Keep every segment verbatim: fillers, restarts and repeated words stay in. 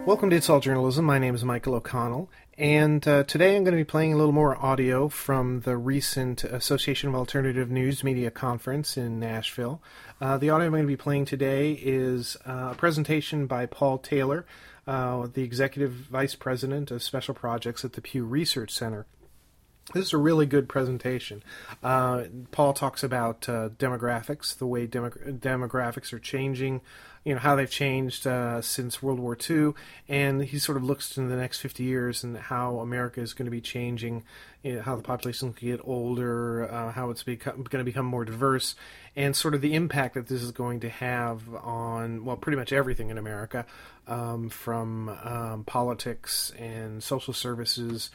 Welcome to It's All Journalism. My name is Michael O'Connell, and uh, today I'm going to be playing a little more audio from the recent Association of Alternative News Media Conference in Nashville. Uh, the audio I'm going to be playing today is uh, a presentation by Paul Taylor, uh, the Executive Vice President of Special Projects at the Pew Research Center. This is a really good presentation. Uh, Paul talks about uh, demographics, the way demog- demographics are changing, you know, how they've changed uh, since World War Two, and he sort of looks into the next fifty years and how America is going to be changing, you know, how the population will get older, uh, how it's become, going to become more diverse, and sort of the impact that this is going to have on, well, pretty much everything in America, um, from um, politics and social services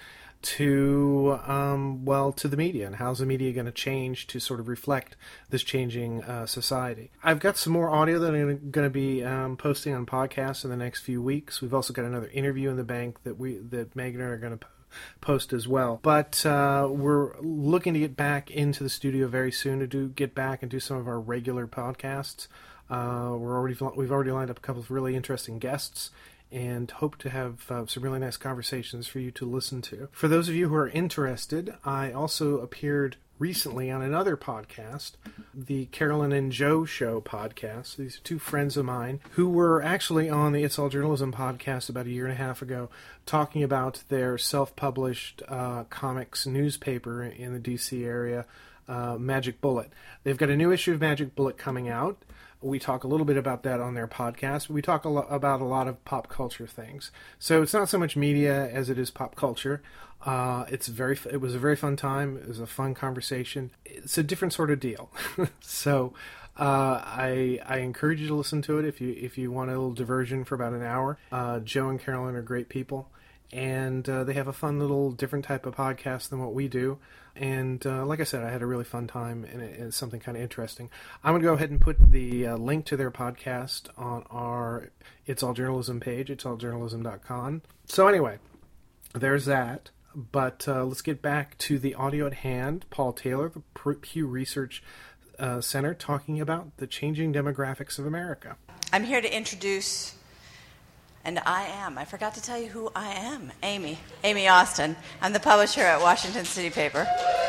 to, um, well, to the media, and how's the media going to change to sort of reflect this changing uh, society. I've got some more audio that I'm going to be um, posting on podcasts in the next few weeks. We've also got another interview in the bank that we that Megan and I are going to post as well. But uh, we're looking to get back into the studio very soon to do get back and do some of our regular podcasts. Uh, we're already we've already lined up a couple of really interesting guests, and hope to have uh, some really nice conversations for you to listen to. For those of you who are interested, I also appeared recently on another podcast, the Carolyn and Joe Show podcast. These are two friends of mine who were actually on the It's All Journalism podcast about a year and a half ago, talking about their self-published uh, comics newspaper in the D C area, uh, Magic Bullet. They've got a new issue of Magic Bullet coming out. We talk a little bit about that on their podcast. We talk a lo- about a lot of pop culture things. So it's not so much media as it is pop culture. Uh, it's very. It was a very fun time. It was a fun conversation. It's a different sort of deal. so uh, I I encourage you to listen to it if you if you want a little diversion for about an hour. Uh, Joe and Carolyn are great people, and uh, they have a fun little different type of podcast than what we do. And uh, like I said, I had a really fun time, and it, it's something kind of interesting. I'm going to go ahead and put the uh, link to their podcast on our It's All Journalism page, its all journalism dot com. So anyway, there's that. But uh, let's get back to the audio at hand. Paul Taylor, the Pew Research uh, Center, talking about the changing demographics of America. I'm here to introduce... And I am. I forgot to tell you who I am. Amy. Amy Austin. I'm the publisher at Washington City Paper.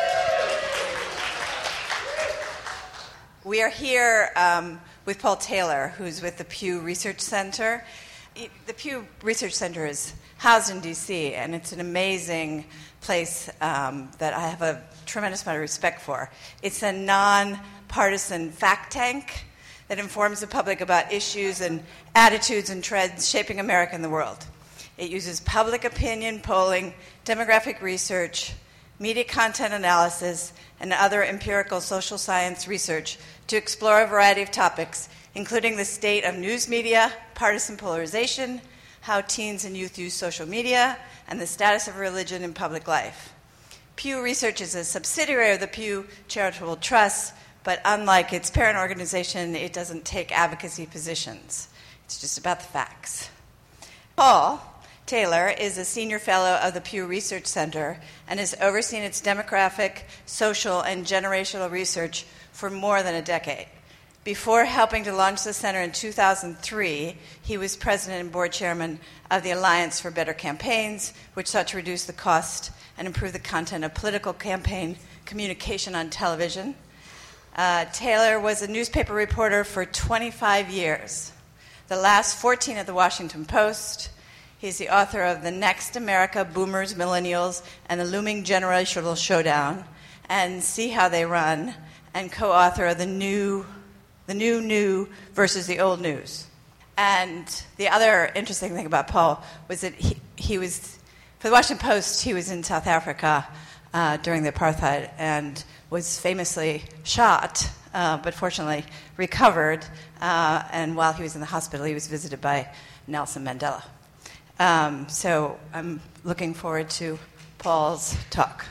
We are here um, with Paul Taylor, who's with the Pew Research Center. The Pew Research Center is housed in D C, and it's an amazing place um, that I have a tremendous amount of respect for. It's a non-partisan fact tank that informs the public about issues and attitudes and trends shaping America and the world. It uses public opinion polling, demographic research, media content analysis, and other empirical social science research to explore a variety of topics, including the state of news media, partisan polarization, how teens and youth use social media, and the status of religion in public life. Pew Research is a subsidiary of the Pew Charitable Trust, but unlike its parent organization, it doesn't take advocacy positions. It's just about the facts. Paul Taylor is a senior fellow of the Pew Research Center and has overseen its demographic, social, and generational research for more than a decade. Before helping to launch the center in two thousand three, he was president and board chairman of the Alliance for Better Campaigns, which sought to reduce the cost and improve the content of political campaign communication on television. Uh, Taylor was a newspaper reporter for twenty-five years, the last fourteen at the Washington Post. He's the author of The Next America, Boomers, Millennials, and the Looming Generational Showdown, and See How They Run, and co-author of The New, the New New versus the Old News. And the other interesting thing about Paul was that he, he was, for the Washington Post, he was in South Africa uh, during the apartheid, and was famously shot, uh, but fortunately recovered. Uh, and while he was in the hospital, he was visited by Nelson Mandela. Um, so I'm looking forward to Paul's talk.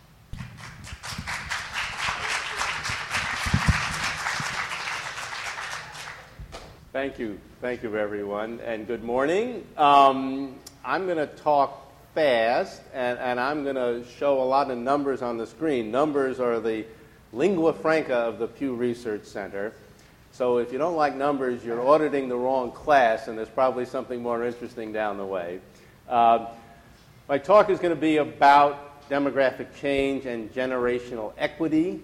Thank you. Thank you, everyone, and good morning. Um, I'm going to talk fast, and, and I'm going to show a lot of numbers on the screen. Numbers are the lingua franca of the Pew Research Center. So if you don't like numbers, you're auditing the wrong class, and there's probably something more interesting down the way. Uh, my talk is going to be about demographic change and generational equity.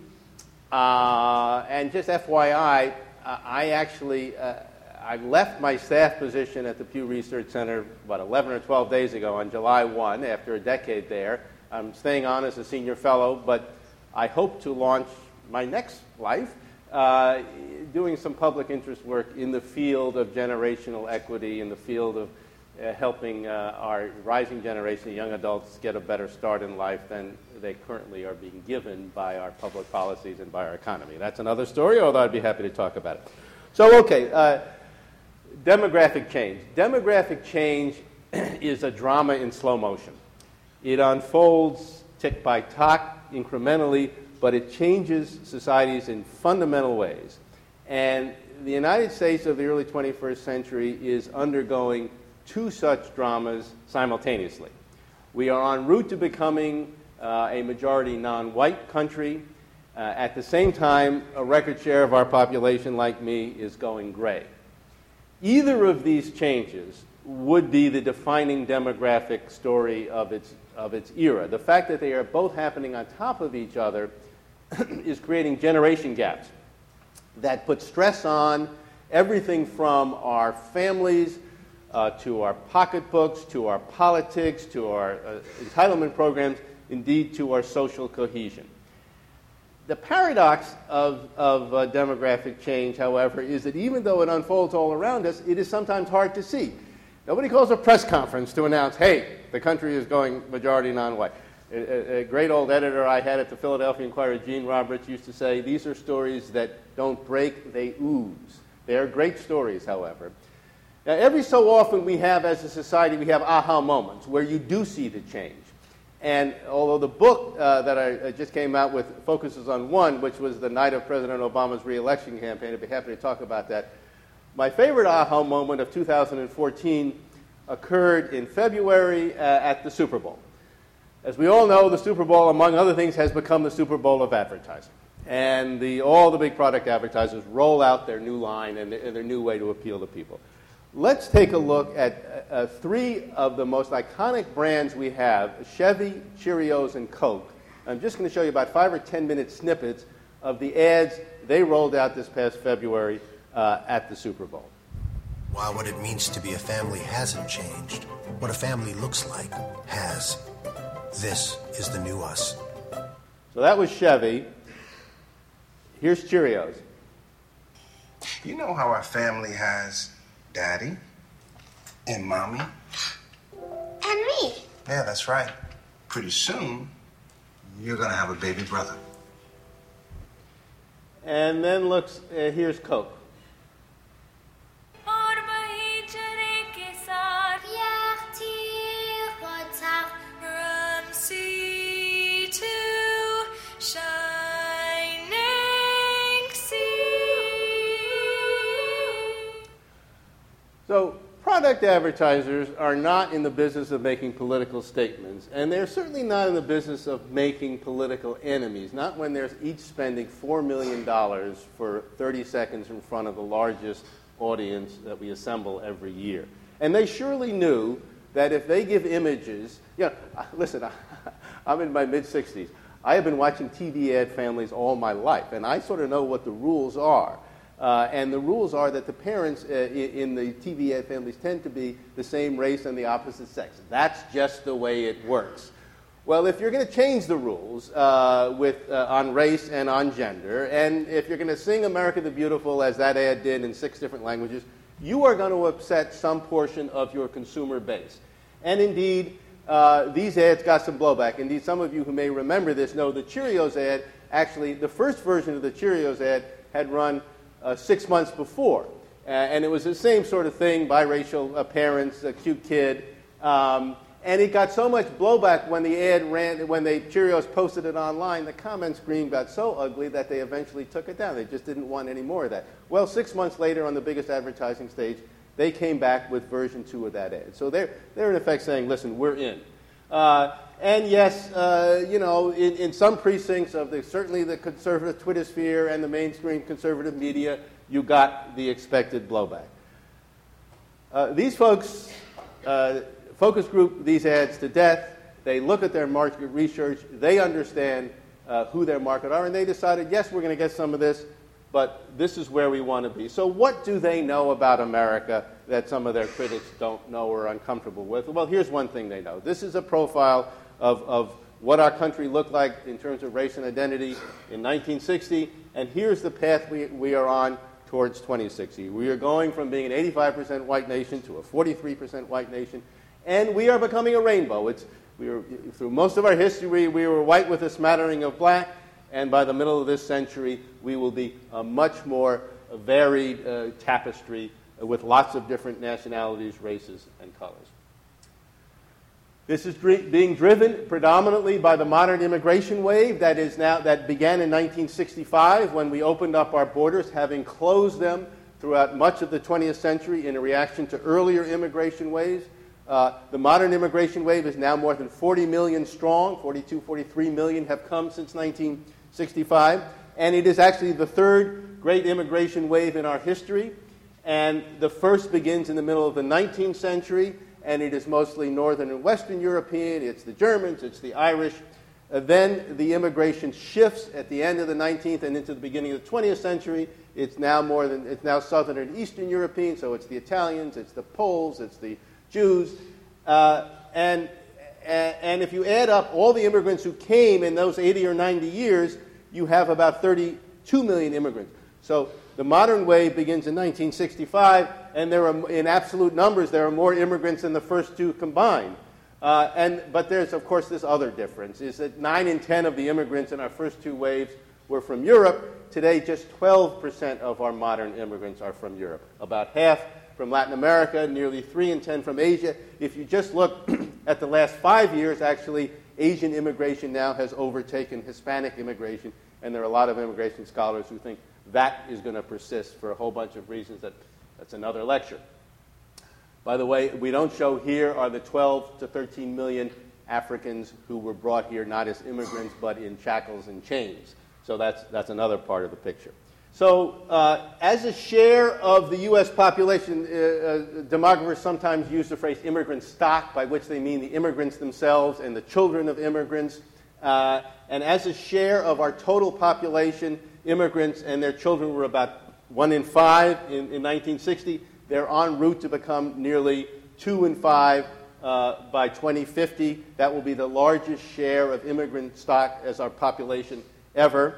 Uh, and just F Y I, uh, I actually uh, I left my staff position at the Pew Research Center, what, eleven or twelve days ago on July first, after a decade there. I'm staying on as a senior fellow, but I hope to launch my next life uh, doing some public interest work in the field of generational equity, in the field of uh, helping uh, our rising generation of young adults get a better start in life than they currently are being given by our public policies and by our economy. That's another story, although I'd be happy to talk about it. So, okay, uh, demographic change. Demographic change is a drama in slow motion. It unfolds tick by tock, incrementally, but it changes societies in fundamental ways. And the United States of the early twenty-first century is undergoing two such dramas simultaneously. We are en route to becoming uh, a majority non-white country. Uh, at the same time, a record share of our population, like me, is going gray. Either of these changes would be the defining demographic story of its, of its era. The fact that they are both happening on top of each other is creating generation gaps that put stress on everything from our families uh, to our pocketbooks, to our politics, to our uh, entitlement programs, indeed to our social cohesion. The paradox of, of uh, demographic change, however, is that even though it unfolds all around us, it is sometimes hard to see. Nobody calls a press conference to announce, hey, the country is going majority non-white. A, a, a great old editor I had at the Philadelphia Inquirer, Gene Roberts, used to say, these are stories that don't break, they ooze. They are great stories, however. Now, every so often we have, as a society, we have aha moments where you do see the change. And although the book uh, that I just came out with focuses on one, which was the night of President Obama's re-election campaign, I'd be happy to talk about that. My favorite aha moment of two thousand fourteen occurred in February uh, at the Super Bowl. As we all know, the Super Bowl, among other things, has become the Super Bowl of advertising. And the, all the big product advertisers roll out their new line and, and their new way to appeal to people. Let's take a look at uh, three of the most iconic brands we have, Chevy, Cheerios, and Coke. I'm just going to show you about five or ten minute snippets of the ads they rolled out this past February uh, at the Super Bowl. While what it means to be a family hasn't changed, what a family looks like has. This is the new us. So that was Chevy. Here's Cheerios. You know how our family has Daddy and Mommy? And me. Yeah, that's right. Pretty soon, you're going to have a baby brother. And then looks, uh, here's Coke. So product advertisers are not in the business of making political statements, and they're certainly not in the business of making political enemies, not when they're each spending four million dollars for thirty seconds in front of the largest audience that we assemble every year. And they surely knew that if they give images, you know, listen, I'm in my mid-sixties. I have been watching T V ad families all my life, and I sort of know what the rules are. Uh, and the rules are that the parents uh, in, in the T V ad families tend to be the same race and the opposite sex. That's just the way it works. Well, if you're going to change the rules uh, with, uh, on race and on gender, and if you're going to sing America the Beautiful, as that ad did in six different languages, you are going to upset some portion of your consumer base. And indeed, uh, these ads got some blowback. Indeed, some of you who may remember this know the Cheerios ad, actually, the first version of the Cheerios ad had run Uh, six months before. Uh, and it was the same sort of thing, biracial uh, parents, a cute kid. Um, and it got so much blowback when the ad ran, when the Cheerios posted it online, the comment screen got so ugly that they eventually took it down. They just didn't want any more of that. Well, six months later on the biggest advertising stage, they came back with version two of that ad. So they're, they're in effect saying, listen, we're in. Uh, And yes, uh, you know, in, in some precincts of the, certainly the conservative Twitter sphere and the mainstream conservative media, you got the expected blowback. Uh, these folks uh, focus group these ads to death. They look at their market research. They understand uh, who their market are, and they decided, yes, we're going to get some of this, but this is where we want to be. So what do they know about America that some of their critics don't know or are uncomfortable with? Well, here's one thing they know. This is a profile of, of what our country looked like in terms of race and identity in nineteen sixty, and here's the path we, we are on towards twenty sixty. We are going from being an eighty-five percent white nation to a forty-three percent white nation, and we are becoming a rainbow. It's, we were, through most of our history, we were white with a smattering of black, and by the middle of this century, we will be a much more varied uh, tapestry with lots of different nationalities, races, and colors. This is dri- being driven predominantly by the modern immigration wave that is now that began in nineteen sixty-five when we opened up our borders, having closed them throughout much of the twentieth century in a reaction to earlier immigration waves. Uh, the modern immigration wave is now more than forty million strong. forty-two, forty-three million have come since nineteen sixty-five, and it is actually the third great immigration wave in our history. And the first begins in the middle of the nineteenth century, and it is mostly Northern and Western European. It's the Germans, it's the Irish. Uh, then the immigration shifts at the end of the nineteenth and into the beginning of the twentieth century. It's now more than it's now Southern and Eastern European, so it's the Italians, it's the Poles, it's the Jews, uh, and and if you add up all the immigrants who came in those eighty or ninety years, you have about thirty-two million immigrants. So the modern wave begins in nineteen sixty-five, and there are, in absolute numbers, there are more immigrants than the first two combined. Uh, and but there's, of course, this other difference, is that nine in ten of the immigrants in our first two waves were from Europe. Today, just twelve percent of our modern immigrants are from Europe. About half from Latin America, nearly three in ten from Asia. If you just look at the last five years, actually, Asian immigration now has overtaken Hispanic immigration, and there are a lot of immigration scholars who think that is going to persist for a whole bunch of reasons. That, that's another lecture. By the way, we don't show here are the twelve to thirteen million Africans who were brought here not as immigrants but in shackles and chains. So that's, that's another part of the picture. So uh, as a share of the U S population, uh, uh, demographers sometimes use the phrase immigrant stock, by which they mean the immigrants themselves and the children of immigrants. Uh, and as a share of our total population, immigrants and their children were about one in five in, in nineteen sixty. They're en route to become nearly two in five uh, by twenty fifty. That will be the largest share of immigrant stock as our population ever.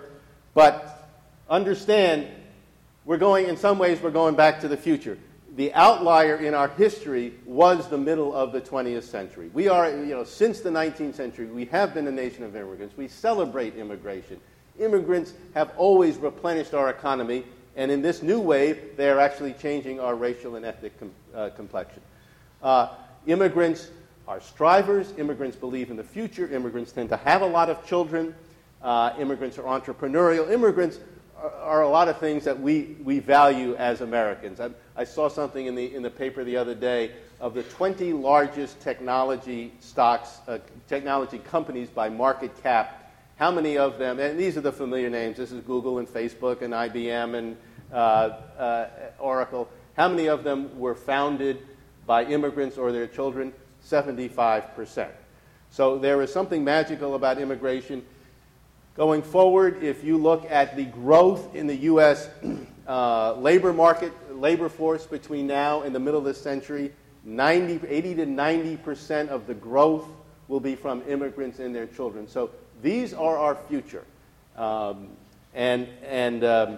But understand, we're going, in some ways, we're going back to the future. The outlier in our history was the middle of the twentieth century. We are, you know, since the nineteenth century, we have been a nation of immigrants. We celebrate immigration. Immigrants have always replenished our economy, and in this new wave, they are actually changing our racial and ethnic com- uh, complexion. Uh, immigrants are strivers. Immigrants believe in the future. Immigrants tend to have a lot of children. Uh, immigrants are entrepreneurial. Immigrants are, are a lot of things that we, we value as Americans. I, I saw something in the in the paper the other day of the twenty largest technology stocks, uh, technology companies by market cap. How many of them, and these are the familiar names, this is Google and Facebook and I B M and uh, uh, Oracle, how many of them were founded by immigrants or their children? seventy-five percent. So there is something magical about immigration. Going forward, if you look at the growth in the U S uh, labor market, labor force between now and the middle of this century, ninety, eighty to ninety percent of the growth will be from immigrants and their children. So these are our future. Um, and and um,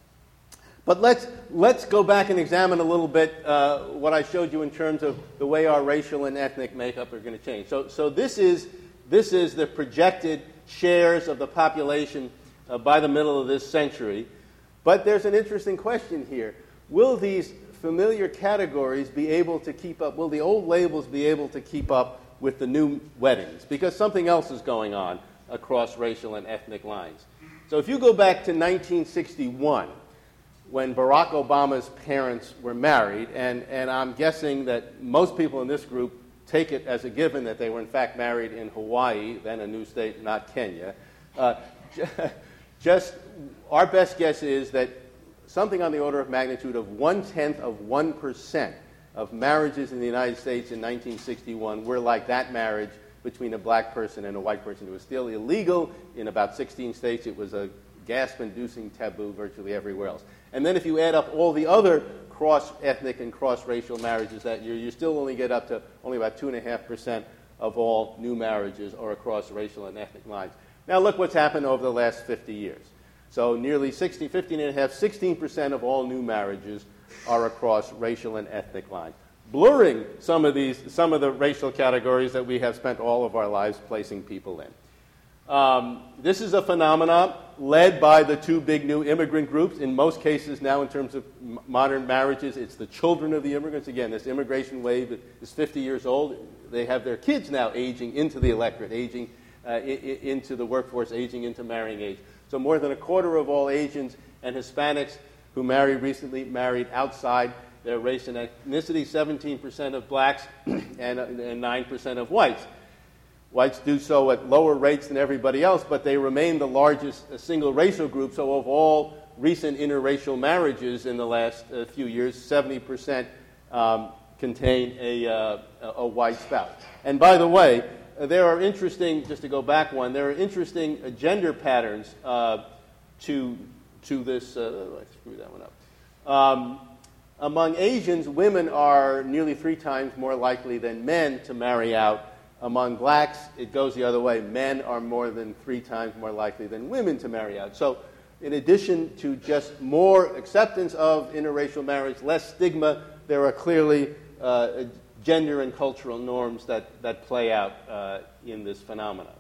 but let's let's go back and examine a little bit uh, what I showed you in terms of the way our racial and ethnic makeup are going to change. So so this is this is the projected shares of the population uh, by the middle of this century. But there's an interesting question here. Will these familiar categories be able to keep up? Will the old labels be able to keep up with the new weddings? Because something else is going on across racial and ethnic lines. So if you go back to nineteen sixty-one, when Barack Obama's parents were married, and, and I'm guessing that most people in this group take it as a given that they were in fact married in Hawaii, then a new state, not Kenya. Uh, just our best guess is that something on the order of magnitude of one-tenth of one percent of marriages in the United States in nineteen sixty-one were like that marriage between a black person and a white person. It was still illegal in about sixteen states. It was a gasp-inducing taboo virtually everywhere else. And then if you add up all the other cross-ethnic and cross-racial marriages that year, you still only get up to only about two point five percent of all new marriages are across racial and ethnic lines. Now look what's happened over the last fifty years. So nearly sixteen, fifteen and a half, sixteen percent of all new marriages are across racial and ethnic lines, blurring some of these, some of the racial categories that we have spent all of our lives placing people in. Um, this is a phenomenon led by the two big new immigrant groups. In most cases now, in terms of m- modern marriages, it's the children of the immigrants. Again, this immigration wave is fifty years old. They have their kids now aging into the electorate, aging uh, I- I- into the workforce, aging into marrying age. So more than a quarter of all Asians and Hispanics who married recently married outside their race and ethnicity, seventeen percent of blacks and, and nine percent of whites. Whites do so at lower rates than everybody else, but they remain the largest uh, single racial group. So of all recent interracial marriages in the last uh, few years, seventy percent um, contain a, uh, a white spouse. And by the way, uh, there are interesting, just to go back one, there are interesting uh, gender patterns uh, to, to this. Uh, I screwed that one up. Um, among Asians, women are nearly three times more likely than men to marry out. Among blacks, it goes the other way. Men are more than three times more likely than women to marry out. So in addition to just more acceptance of interracial marriage, less stigma, there are clearly uh, gender and cultural norms that, that play out uh, in this phenomenon.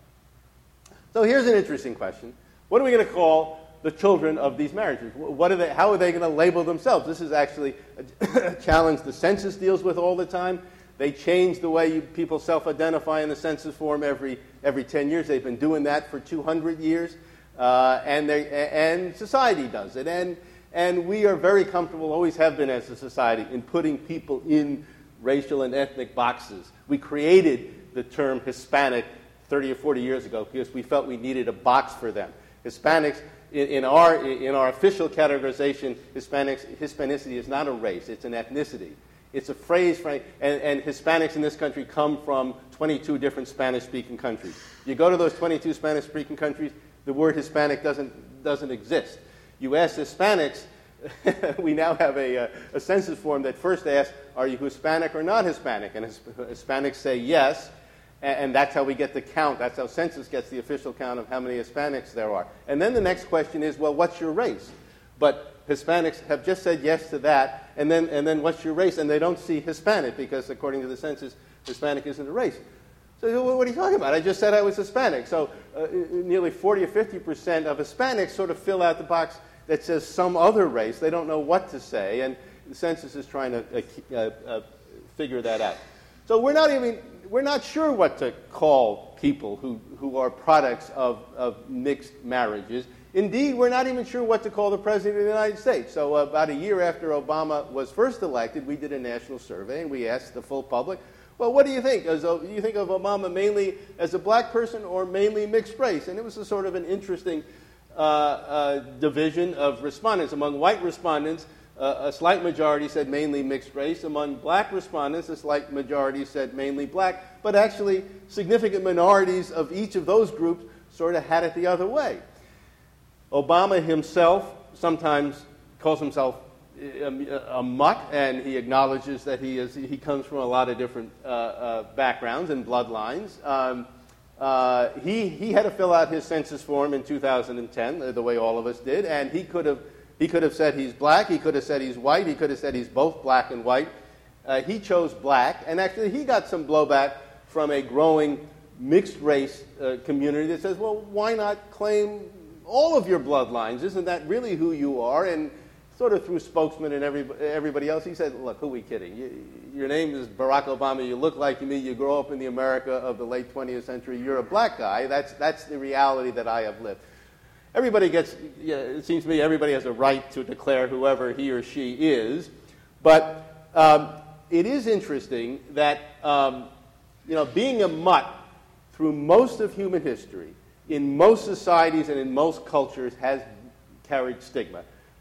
So here's an interesting question. What are we going to call the children of these marriages? What are they, how are they going to label themselves? This is actually a challenge the census deals with all the time. They change the way you, people self-identify in the census form every every ten years. They've been doing that for two hundred years, uh, and they and society does it. And and we are very comfortable, always have been as a society, in putting people in racial and ethnic boxes. We created the term Hispanic thirty or forty years ago because we felt we needed a box for them. Hispanics, in, in our in our official categorization, Hispanics Hispanicity is not a race; it's an ethnicity. It's a phrase, for, and, and Hispanics in this country come from twenty-two different Spanish-speaking countries. You go to those twenty-two Spanish-speaking countries, the word Hispanic doesn't doesn't exist. You ask Hispanics, we now have a, a, a census form that first asks, are you Hispanic or not Hispanic? And Hispanics say yes, and, and that's how we get the count. That's how census gets the official count of how many Hispanics there are. And then the next question is, well, what's your race? But Hispanics have just said yes to that, and then and then what's your race? And they don't see Hispanic because, according to the census, Hispanic isn't a race. So what are you talking about? I just said I was Hispanic. So uh, nearly forty or fifty percent of Hispanics sort of fill out the box that says some other race. They don't know what to say, and the census is trying to uh, uh, uh, figure that out. So we're not even we're not sure what to call people who, who are products of, of mixed marriages. Indeed, we're not even sure what to call the President of the United States. So uh, about a year after Obama was first elected, we did a national survey, and we asked the full public, well, what do you think? As, do you think of Obama mainly as a black person or mainly mixed race? And it was a sort of an interesting uh, uh, division of respondents. Among white respondents, uh, a slight majority said mainly mixed race. Among black respondents, a slight majority said mainly black. But actually, significant minorities of each of those groups sort of had it the other way. Obama himself sometimes calls himself a, a mutt, and he acknowledges that he is he comes from a lot of different uh, uh, backgrounds and bloodlines. Um, uh, he he had to fill out his census form in two thousand ten, the way all of us did, and he could have he could have said he's black, he could have said he's white, he could have said he's both black and white. Uh, he chose black, and actually he got some blowback from a growing mixed race uh, community that says, well, why not claim all of your bloodlines? Isn't that really who you are? And sort of through spokesman and every, everybody else, he said, look, who are we kidding? You, your name is Barack Obama. You look like me. You grow up in the America of the late twentieth century. You're a black guy. That's, that's the reality that I have lived. Everybody gets, yeah, it seems to me, everybody has a right to declare whoever he or she is. But um, it is interesting that, um, you know, being a mutt through most of human history, in most societies and in most cultures, has carried stigma.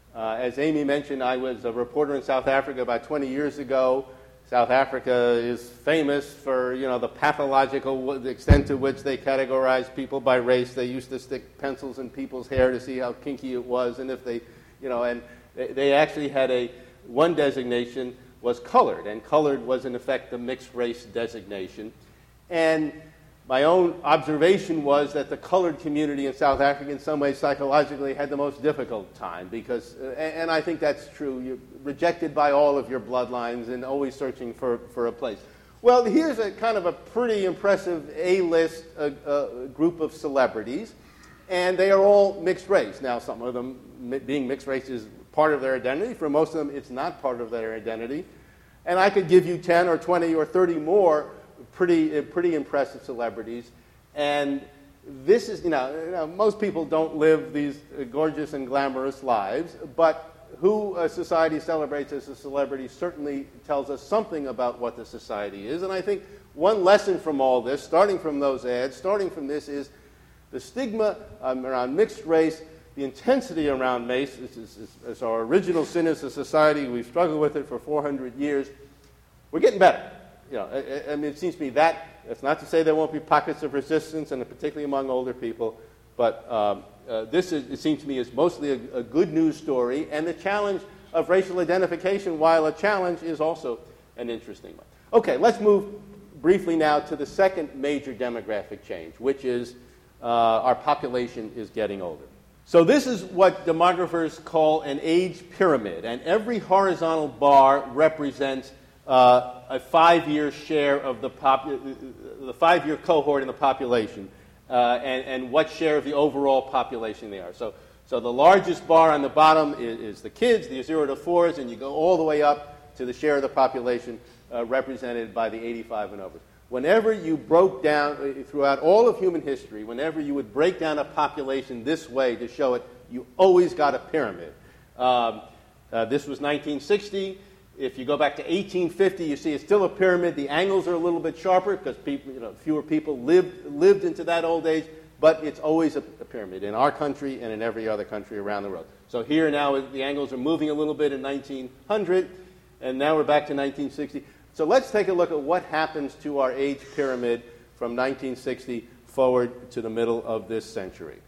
Uh, as Amy mentioned, I was a reporter in South Africa about twenty years ago. South Africa is famous for, you know, the pathological the extent to which they categorize people by race. They used to stick pencils in people's hair to see how kinky it was, and if they, you know, and they, they actually had a one designation was colored, and colored was in effect the mixed race designation. And my own observation was that the colored community in South Africa in some ways psychologically had the most difficult time because, uh, and, and I think that's true, you're rejected by all of your bloodlines and always searching for, for a place. Well, here's a kind of a pretty impressive A-list uh, uh, group of celebrities, and they are all mixed race. Now, some of them mi- being mixed race is part of their identity. For most of them, it's not part of their identity. And I could give you ten or twenty or thirty more pretty pretty impressive celebrities, and this is, you know, you know, most people don't live these gorgeous and glamorous lives, but who a society celebrates as a celebrity certainly tells us something about what the society is. And I think one lesson from all this, starting from those ads, starting from this, is the stigma um, around mixed race, the intensity around race. This is, is, is our original sin as a society. We've struggled with it for four hundred years. We're getting better. You know, I, I mean, it seems to me that, that's not to say there won't be pockets of resistance, and particularly among older people, but um, uh, this, is, it seems to me, is mostly a, a good news story, and the challenge of racial identification, while a challenge, is also an interesting one. Okay, let's move briefly now to the second major demographic change, which is uh, our population is getting older. So this is what demographers call an age pyramid, and every horizontal bar represents Uh, a five-year share of the pop, the five-year cohort in the population, uh, and, and what share of the overall population they are. So, so the largest bar on the bottom is, is the kids, the zero to fours, and you go all the way up to the share of the population uh, represented by the eighty-five and over. Whenever you broke down, uh, throughout all of human history, whenever you would break down a population this way to show it, you always got a pyramid. Um, uh, this was nineteen sixty. If you go back to eighteen fifty, you see it's still a pyramid. The angles are a little bit sharper because people, you know, fewer people lived lived into that old age, but it's always a, a pyramid in our country and in every other country around the world. So here now the angles are moving a little bit in nineteen hundred, and now we're back to nineteen sixty. So let's take a look at what happens to our age pyramid from nineteen sixty forward to the middle of this century.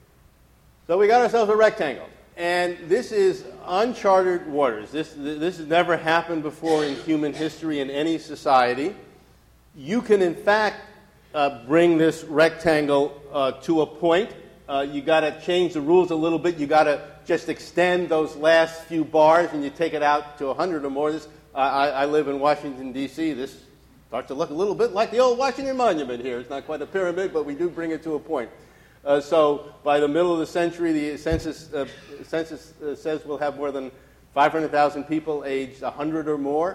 So we got ourselves a rectangle. And this is uncharted waters. This, this has never happened before in human history in any society. You can, in fact, uh, bring this rectangle uh, to a point. Uh, you got to change the rules a little bit. You got to just extend those last few bars, and you take it out to one hundred or more. This, uh, I, I live in Washington, D C This starts to look a little bit like the old Washington Monument here. It's not quite a pyramid, but we do bring it to a point. Uh, so by the middle of the century, the census, uh, census uh, says we'll have more than five hundred thousand people aged one hundred or more.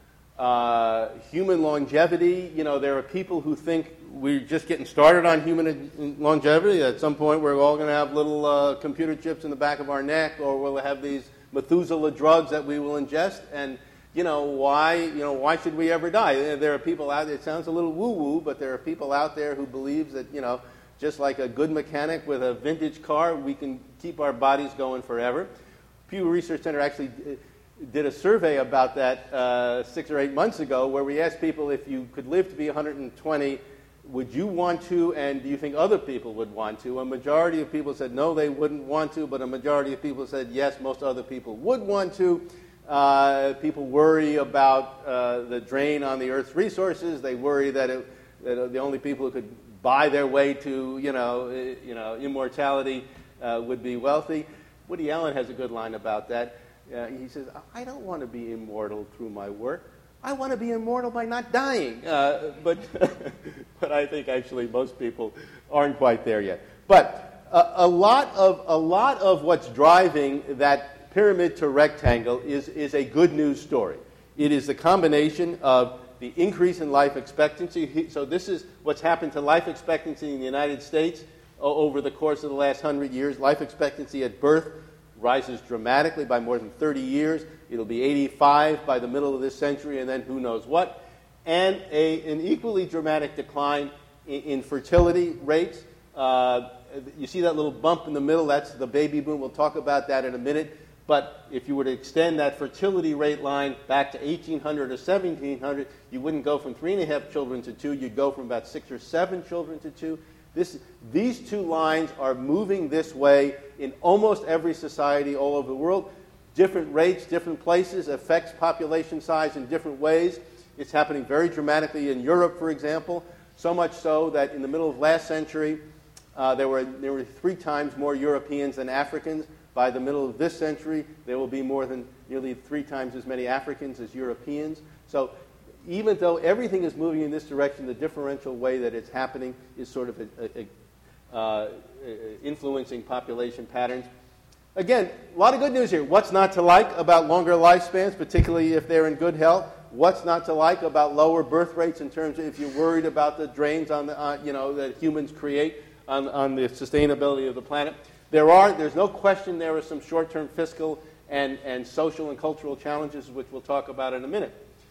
Uh, human longevity, you know, there are people who think we're just getting started on human longevity. At some point, we're all going to have little uh, computer chips in the back of our neck, or we'll have these Methuselah drugs that we will ingest. And, you know, why, you know, why should we ever die? There are people out there, it sounds a little woo-woo, but there are people out there who believe that, you know, just like a good mechanic with a vintage car, we can keep our bodies going forever. Pew Research Center actually did a survey about that uh, six or eight months ago where we asked people if you could live to be one hundred twenty, would you want to, and do you think other people would want to? A majority of people said no, they wouldn't want to, but a majority of people said yes, most other people would want to. Uh, people worry about uh, the drain on the Earth's resources. They worry that, it, that the only people who could buy their way to, you know, you know, immortality uh, would be wealthy. Woody Allen has a good line about that. Uh, he says, I don't want to be immortal through my work. I want to be immortal by not dying. Uh, but, but I think actually most people aren't quite there yet. But a, a lot of a lot of what's driving that pyramid to rectangle is is a good news story. It is the combination of the increase in life expectancy. So this is what's happened to life expectancy in the United States over the course of the last hundred years. Life expectancy at birth rises dramatically by more than thirty years. It'll be eighty-five by the middle of this century, and then who knows what. And a, an equally dramatic decline in, in fertility rates. Uh, you see that little bump in the middle? That's the baby boom. We'll talk about that in a minute. But if you were to extend that fertility rate line back to eighteen hundred or seventeen hundred, you wouldn't go from three and a half children to two. You'd go from about six or seven children to two. This, these two lines are moving this way in almost every society all over the world. Different rates, different places, affects population size in different ways. It's happening very dramatically in Europe, for example, so much so that in the middle of last century, uh, there were there were three times more Europeans than Africans. By the middle of this century, there will be more than nearly three times as many Africans as Europeans. So even though everything is moving in this direction, the differential way that it's happening is sort of a, a, a, uh, influencing population patterns. Again, a lot of good news here. What's not to like about longer lifespans, particularly if they're in good health? What's not to like about lower birth rates in terms of if you're worried about the drains on the, uh, you know, that humans create on, on the sustainability of the planet? There are, there's no question there are some short-term fiscal and, and social and cultural challenges, which we'll talk about in a minute.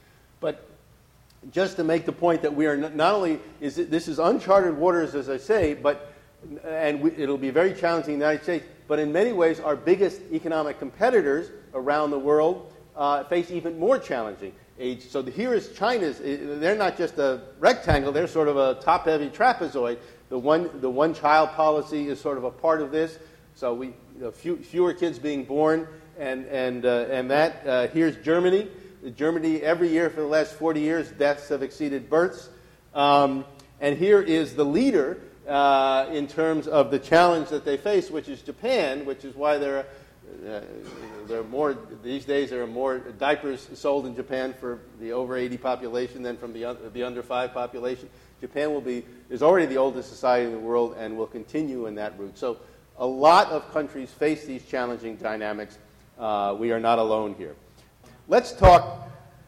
But just to make the point that we are not, not only, is it, this is uncharted waters, as I say, but, and we, it'll be very challenging in the United States, but in many ways our biggest economic competitors around the world uh, face even more challenging age. So the, here is China's, they're not just a rectangle, they're sort of a top-heavy trapezoid. The one, the one-child policy is sort of a part of this. So we, you know, few, fewer kids being born, and and uh, and that. Uh, here's Germany. Germany, every year for the last forty years, deaths have exceeded births. Um, and here is the leader uh, in terms of the challenge that they face, which is Japan, which is why there are, uh, there are more, these days there are more diapers sold in Japan for the over eighty population than from the, un- the under five population. Japan will be, is already the oldest society in the world and will continue in that route. So a lot of countries face these challenging dynamics. Uh, we are not alone here. Let's talk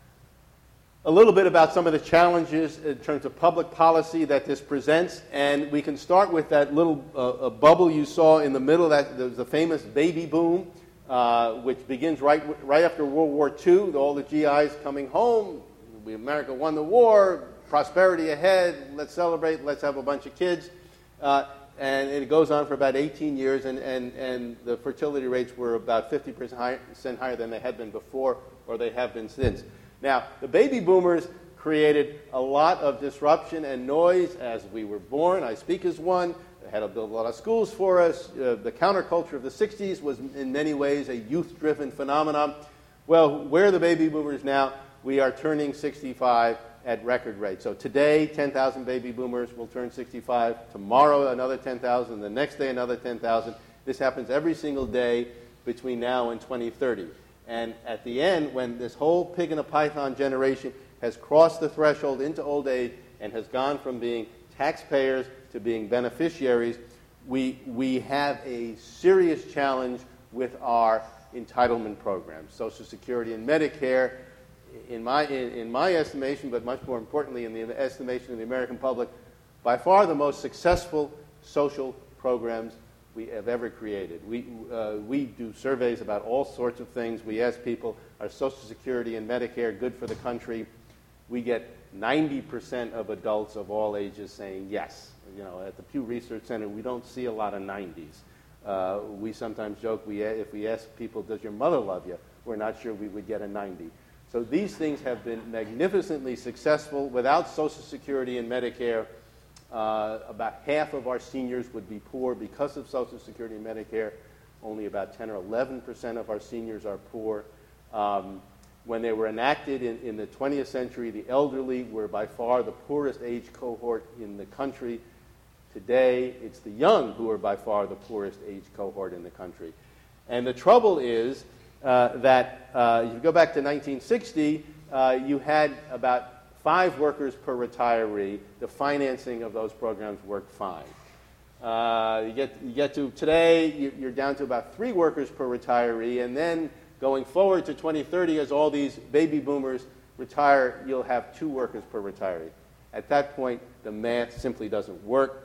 a little bit about some of the challenges in terms of public policy that this presents, and we can start with that little uh, bubble you saw in the middle. That there's the famous baby boom, uh, which begins right right after World War Two. All the G Is coming home. We, America won the war. Prosperity ahead. Let's celebrate. Let's have a bunch of kids. Uh, and it goes on for about eighteen years, and, and, and the fertility rates were about fifty percent higher, higher than they had been before, or they have been since. Now, the baby boomers created a lot of disruption and noise as we were born. I speak as one. They had to build a lot of schools for us. Uh, the counterculture of the sixties was in many ways a youth-driven phenomenon. Well, where are the baby boomers now? We are turning sixty-five at record rates. So today, ten thousand baby boomers will turn sixty-five. Tomorrow, another ten thousand. The next day, another ten thousand. This happens every single day between now and twenty thirty. And at the end, when this whole pig in a python generation has crossed the threshold into old age and has gone from being taxpayers to being beneficiaries, we, we have a serious challenge with our entitlement programs, Social Security and Medicare. In my, in, in my estimation, but much more importantly in the estimation of the American public, by far the most successful social programs we have ever created. We, uh, we do surveys about all sorts of things. We ask people, are Social Security and Medicare good for the country? We get ninety percent of adults of all ages saying yes. You know, at the Pew Research Center, we don't see a lot of nineties. Uh, we sometimes joke, we, if we ask people, does your mother love you? We're not sure we would get a ninety. So these things have been magnificently successful. Without Social Security and Medicare, uh, about half of our seniors would be poor because of Social Security and Medicare. Only about ten or eleven percent of our seniors are poor. Um, when they were enacted in, in the twentieth century, the elderly were by far the poorest age cohort in the country. Today, it's the young who are by far the poorest age cohort in the country. And the trouble is, Uh, that uh, you go back to nineteen sixty, uh, you had about five workers per retiree. The financing of those programs worked fine. Uh, you, get, you get to today, you, you're down to about three workers per retiree, and then going forward to twenty thirty, as all these baby boomers retire, you'll have two workers per retiree. At that point, the math simply doesn't work.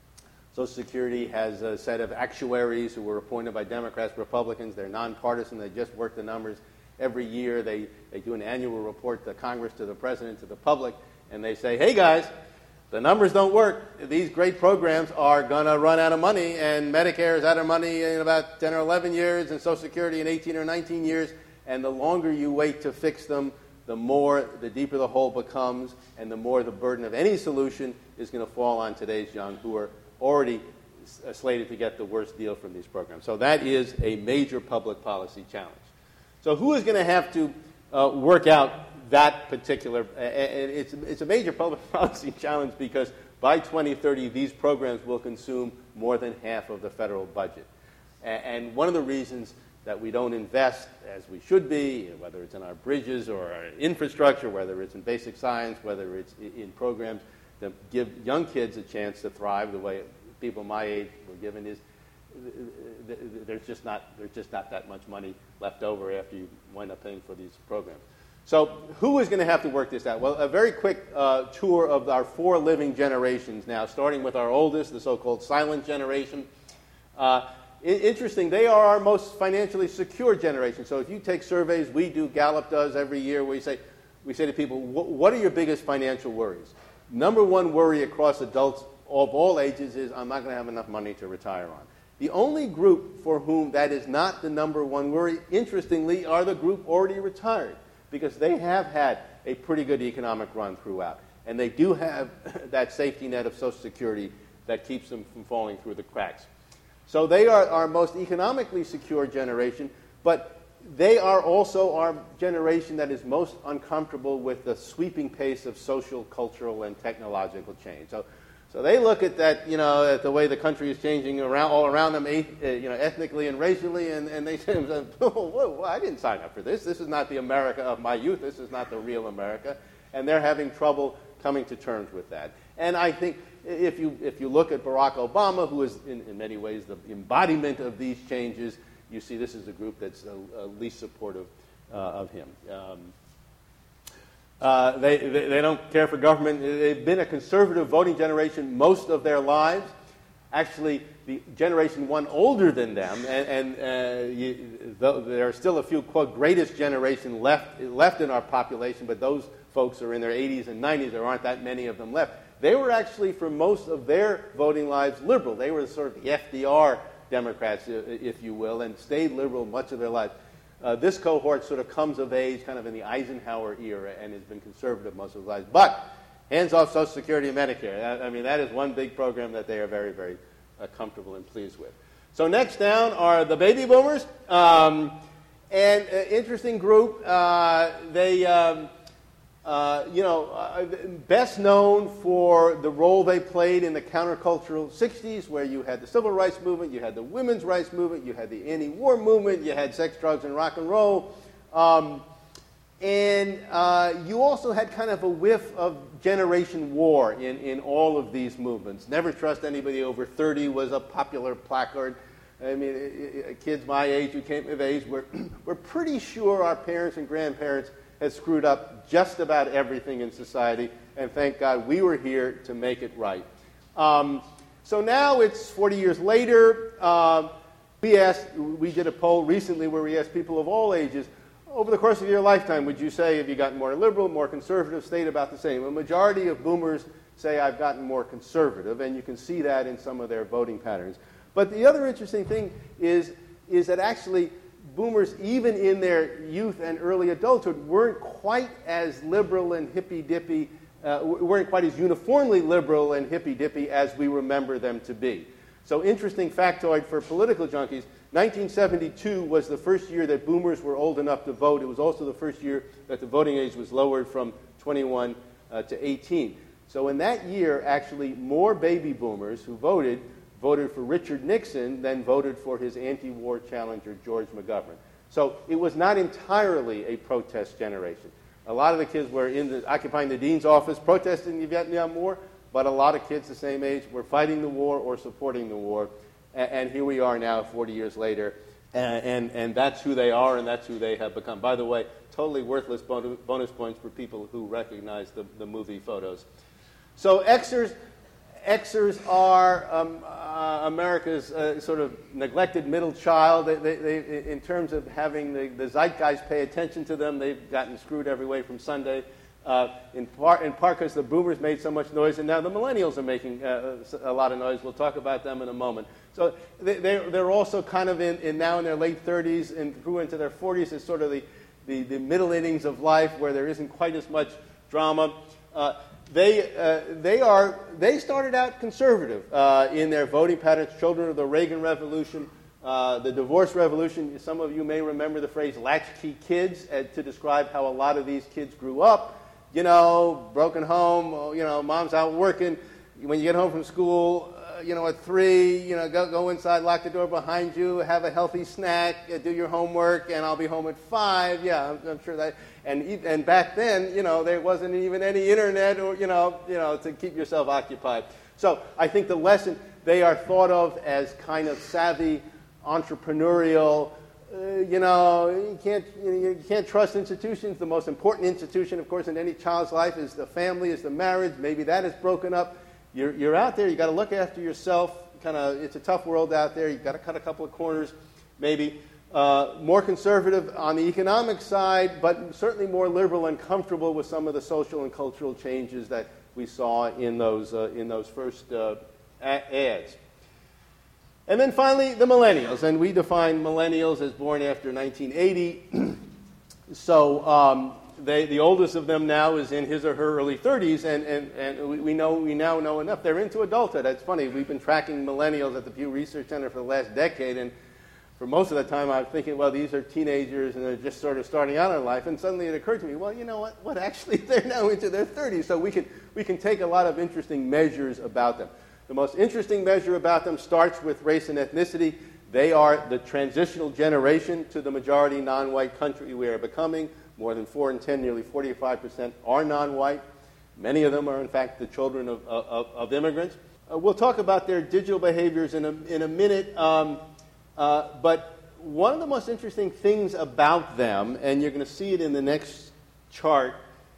Social Security has a set of actuaries who were appointed by Democrats, Republicans. They're nonpartisan. They just work the numbers every year. They, they do an annual report to Congress, to the President, to the public, and they say, hey, guys, The numbers don't work. These great programs are going to run out of money, and Medicare is out of money in about ten or eleven years, and Social Security in eighteen or nineteen years, and the longer you wait to fix them, the more, the deeper the hole becomes, and the more the burden of any solution is going to fall on today's young who are already slated to get the worst deal from these programs. So that is a major public policy challenge. So who is going to have to uh, work out that particular, uh, it's, it's a major public policy challenge because by twenty thirty, these programs will consume more than half of the federal budget. And, and one of the reasons that we don't invest as we should be, whether it's in our bridges or our infrastructure, whether it's in basic science, whether it's in programs that give young kids a chance to thrive the way people my age were given, is there's just not there's just not that much money left over after you wind up paying for these programs. So who is going to have to work this out? Well, a very quick uh, tour of our four living generations now, starting with our oldest, the so-called silent generation. Uh, Interesting, they are our most financially secure generation. So if you take surveys we do, Gallup does every year, where we say, we say to people, what are your biggest financial worries? Number one worry across adults of all ages is, I'm not going to have enough money to retire on. The only group for whom that is not the number one worry, interestingly, are the group already retired, because they have had a pretty good economic run throughout. And they do have that safety net of Social Security that keeps them from falling through the cracks. So they are our most economically secure generation, but they are also our generation that is most uncomfortable with the sweeping pace of social, cultural, and technological change. So, so they look at that, you know, at the way the country is changing around, all around them, you know, ethnically and racially, and, and they say, oh, whoa, whoa, I didn't sign up for this. This is not the America of my youth. This is not the real America. And they're having trouble coming to terms with that. And I think if you if you look at Barack Obama, who is in, in many ways the embodiment of these changes, you see this is the group that's uh, uh, least supportive uh, of him. Um, uh, they, they they don't care for government. They've been a conservative voting generation most of their lives. Actually, the generation one older than them, and, and uh, you, though there are still a few, quote, greatest generation left left in our population, but those folks are in their eighties and nineties. There aren't that many of them left. They were actually, for most of their voting lives, liberal. They were sort of the F D R Democrats, if you will, and stayed liberal much of their lives. Uh, this cohort sort of comes of age kind of in the Eisenhower era and has been conservative most of their lives. But hands off Social Security and Medicare. I mean, that is one big program that they are very, very uh, comfortable and pleased with. So next down are the baby boomers. Um, and uh, interesting group. Uh, they... Um, Uh, you know, uh, best known for the role they played in the countercultural sixties, where you had the civil rights movement, you had the women's rights movement, you had the anti-war movement, you had sex, drugs, and rock and roll. Um, and uh, you also had kind of a whiff of generation war in, in all of these movements. Never trust anybody over thirty was a popular placard. I mean, it, it, kids my age who came of age were, were pretty sure our parents and grandparents had screwed up just about everything in society, and thank God we were here to make it right. Um, so now it's forty years later. Um, we asked, we did a poll recently where we asked people of all ages, over the course of your lifetime, would you say have you gotten more liberal, more conservative, stayed about the same? A majority of boomers say I've gotten more conservative, and you can see that in some of their voting patterns. But the other interesting thing is, is that actually boomers, even in their youth and early adulthood, weren't quite as liberal and hippy-dippy, uh, weren't quite as uniformly liberal and hippy-dippy as we remember them to be. So interesting factoid for political junkies, nineteen seventy-two was the first year that boomers were old enough to vote. It was also the first year that the voting age was lowered from twenty-one uh, to eighteen. So in that year, actually, more baby boomers who voted voted for Richard Nixon than voted for his anti-war challenger, George McGovern. So it was not entirely a protest generation. A lot of the kids were in the, occupying the dean's office protesting the Vietnam War, but a lot of kids the same age were fighting the war or supporting the war. And, and here we are now, forty years later, and, and, and that's who they are and that's who they have become. By the way, totally worthless bonus, bonus points for people who recognize the, the movie photos. So Xers, Xers are um, uh, America's uh, sort of neglected middle child. They, they, they, in terms of having the, the zeitgeist pay attention to them, they've gotten screwed every way from Sunday Uh, in part, in part because the boomers made so much noise, and now the millennials are making uh, a lot of noise. We'll talk about them in a moment. So they, they're, they're also kind of in, in now in their late thirties and through into their forties. It's sort of the, the, the middle innings of life where there isn't quite as much drama. Uh, they uh, they are they started out conservative uh, in their voting patterns. Children of the Reagan Revolution. Uh, the divorce revolution, some of you may remember the phrase latchkey kids uh, to describe how a lot of these kids grew up. You know, broken home, you know, mom's out working. When you get home from school, uh, you know, at three, you know, go, go inside, lock the door behind you, have a healthy snack, uh, do your homework, and I'll be home at five. Yeah, I'm, I'm sure that. And and back then, you know, there wasn't even any internet or, you know, you know, to keep yourself occupied. So I think the lesson, they are thought of as kind of savvy, entrepreneurial. Uh, you know, you can't you, know, you can't trust institutions. The most important institution, of course, in any child's life is the family, is the marriage. Maybe that is broken up. You're you're out there. You got to look after yourself. Kind of, it's a tough world out there. You've got to cut a couple of corners, maybe. Uh, more conservative on the economic side, but certainly more liberal and comfortable with some of the social and cultural changes that we saw in those uh, in those first uh, ads. And then finally, the millennials, and we define millennials as born after nineteen eighty. So um, they, the oldest of them now is in his or her early thirties, and, and, and we know we now know enough. They're into adulthood. It's funny, we've been tracking millennials at the Pew Research Center for the last decade, and for most of the time I'm thinking, well, these are teenagers and they're just sort of starting out in life, and suddenly it occurred to me, well, you know what? What actually, they're now into their thirties, so we can we can take a lot of interesting measures about them. The most interesting measure about them starts with race and ethnicity. They are the transitional generation to the majority non-white country we are becoming. More than four in ten, nearly forty-five percent are non-white. Many of them are, in fact, the children of, of, of immigrants. Uh, we'll talk about their digital behaviors in a, in a minute. Um, uh, but one of the most interesting things about them, and you're going to see it in the next chart,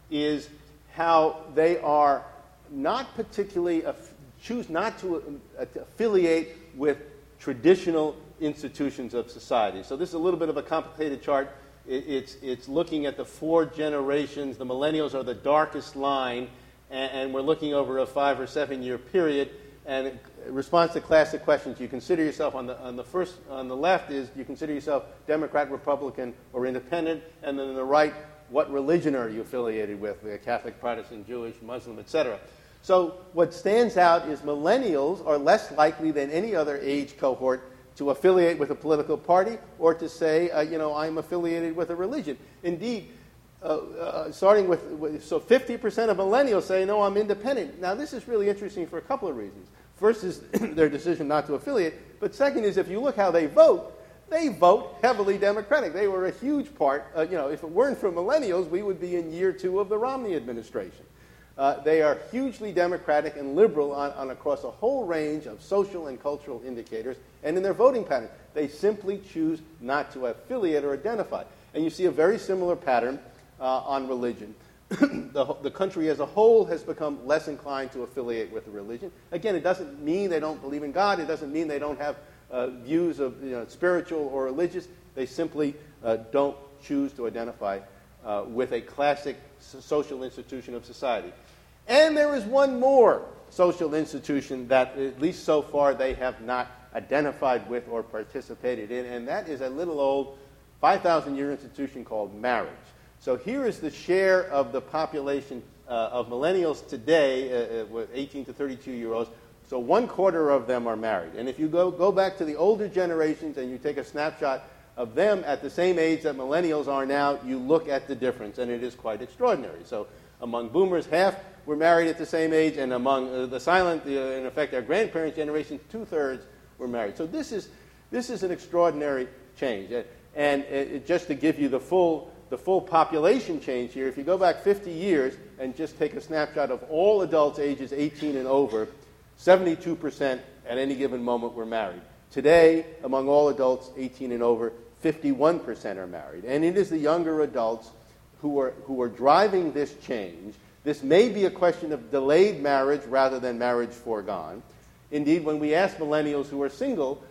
is how they are not particularly aff- choose not to, uh, to affiliate with traditional institutions of society. So this is a little bit of a complicated chart. It, it's, it's looking at the four generations. The millennials are the darkest line, and, and we're looking over a five or seven year period. And it responds to classic questions. You consider yourself on the on the first on the left is you consider yourself Democrat, Republican, or Independent, and then on the right, what religion are you affiliated with? Catholic, Protestant, Jewish, Muslim, et cetera. So what stands out is millennials are less likely than any other age cohort to affiliate with a political party or to say, uh, you know, I'm affiliated with a religion. Indeed, uh, uh, starting with, with, so fifty percent of millennials say, no, I'm independent. Now, this is really interesting for a couple of reasons. First is their decision not to affiliate, but second is if you look how they vote, they vote heavily Democratic. They were a huge part, uh, you know, if it weren't for millennials, we would be in year two of the Romney administration. Uh, they are hugely democratic and liberal on, on across a whole range of social and cultural indicators, and in their voting pattern, they simply choose not to affiliate or identify. And you see a very similar pattern uh, on religion. the, the country as a whole has become less inclined to affiliate with a religion. Again, it doesn't mean they don't believe in God. It doesn't mean they don't have uh, views of you know, spiritual or religious. They simply uh, don't choose to identify uh, with a classic social institution of society. And there is one more social institution that, at least so far, they have not identified with or participated in, and that is a little old five thousand year institution called marriage. So here is the share of the population uh, of millennials today, uh, with eighteen to thirty-two year olds. So one quarter of them are married. And if you go, go back to the older generations and you take a snapshot of them at the same age that millennials are now, you look at the difference, and it is quite extraordinary. So among boomers, half were married at the same age, and among uh, the silent, uh, in effect, our grandparents' generation, two-thirds were married. So this is this is an extraordinary change. Uh, and uh, just to give you the full the full population change here, if you go back fifty years and just take a snapshot of all adults ages eighteen and over, seventy-two percent at any given moment were married. Today, among all adults eighteen and over, fifty-one percent are married. And it is the younger adults who are who are driving this change. This may be a question of delayed marriage rather than marriage foregone. Indeed, when we ask millennials who are single,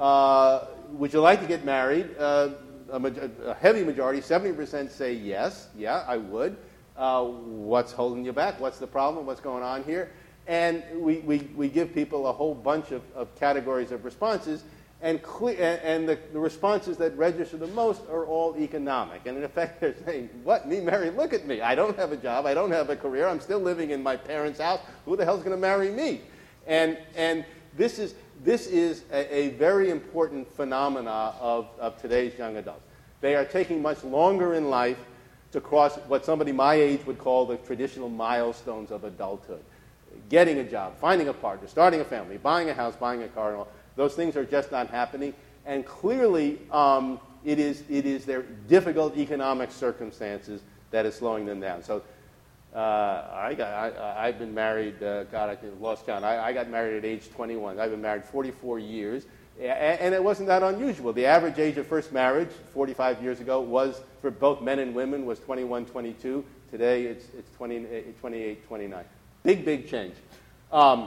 uh, would you like to get married? Uh, a, ma- a heavy majority, seventy percent say yes, yeah, I would. Uh, what's holding you back? What's the problem? What's going on here? And we, we, we give people a whole bunch of, of categories of responses, and, cle- and the, the responses that register the most are all economic. And in effect, they're saying, what, me, Mary, look at me. I don't have a job. I don't have a career. I'm still living in my parents' house. Who the hell's going to marry me? And, and this is, this is a, a very important phenomena of, of today's young adults. They are taking much longer in life to cross what somebody my age would call the traditional milestones of adulthood. Getting a job, finding a partner, starting a family, buying a house, buying a car, and all. Those things are just not happening. And clearly, um, it is it is their difficult economic circumstances that is slowing them down. So, uh, I got I, I've been married. Uh, God, I lost count. I, I got married at age twenty-one. I've been married forty-four years, and it wasn't that unusual. The average age of first marriage, forty-five years ago, was for both men and women was twenty-one, twenty-two. Today, it's it's twenty, twenty-eight, twenty-nine. Big, big change. Um,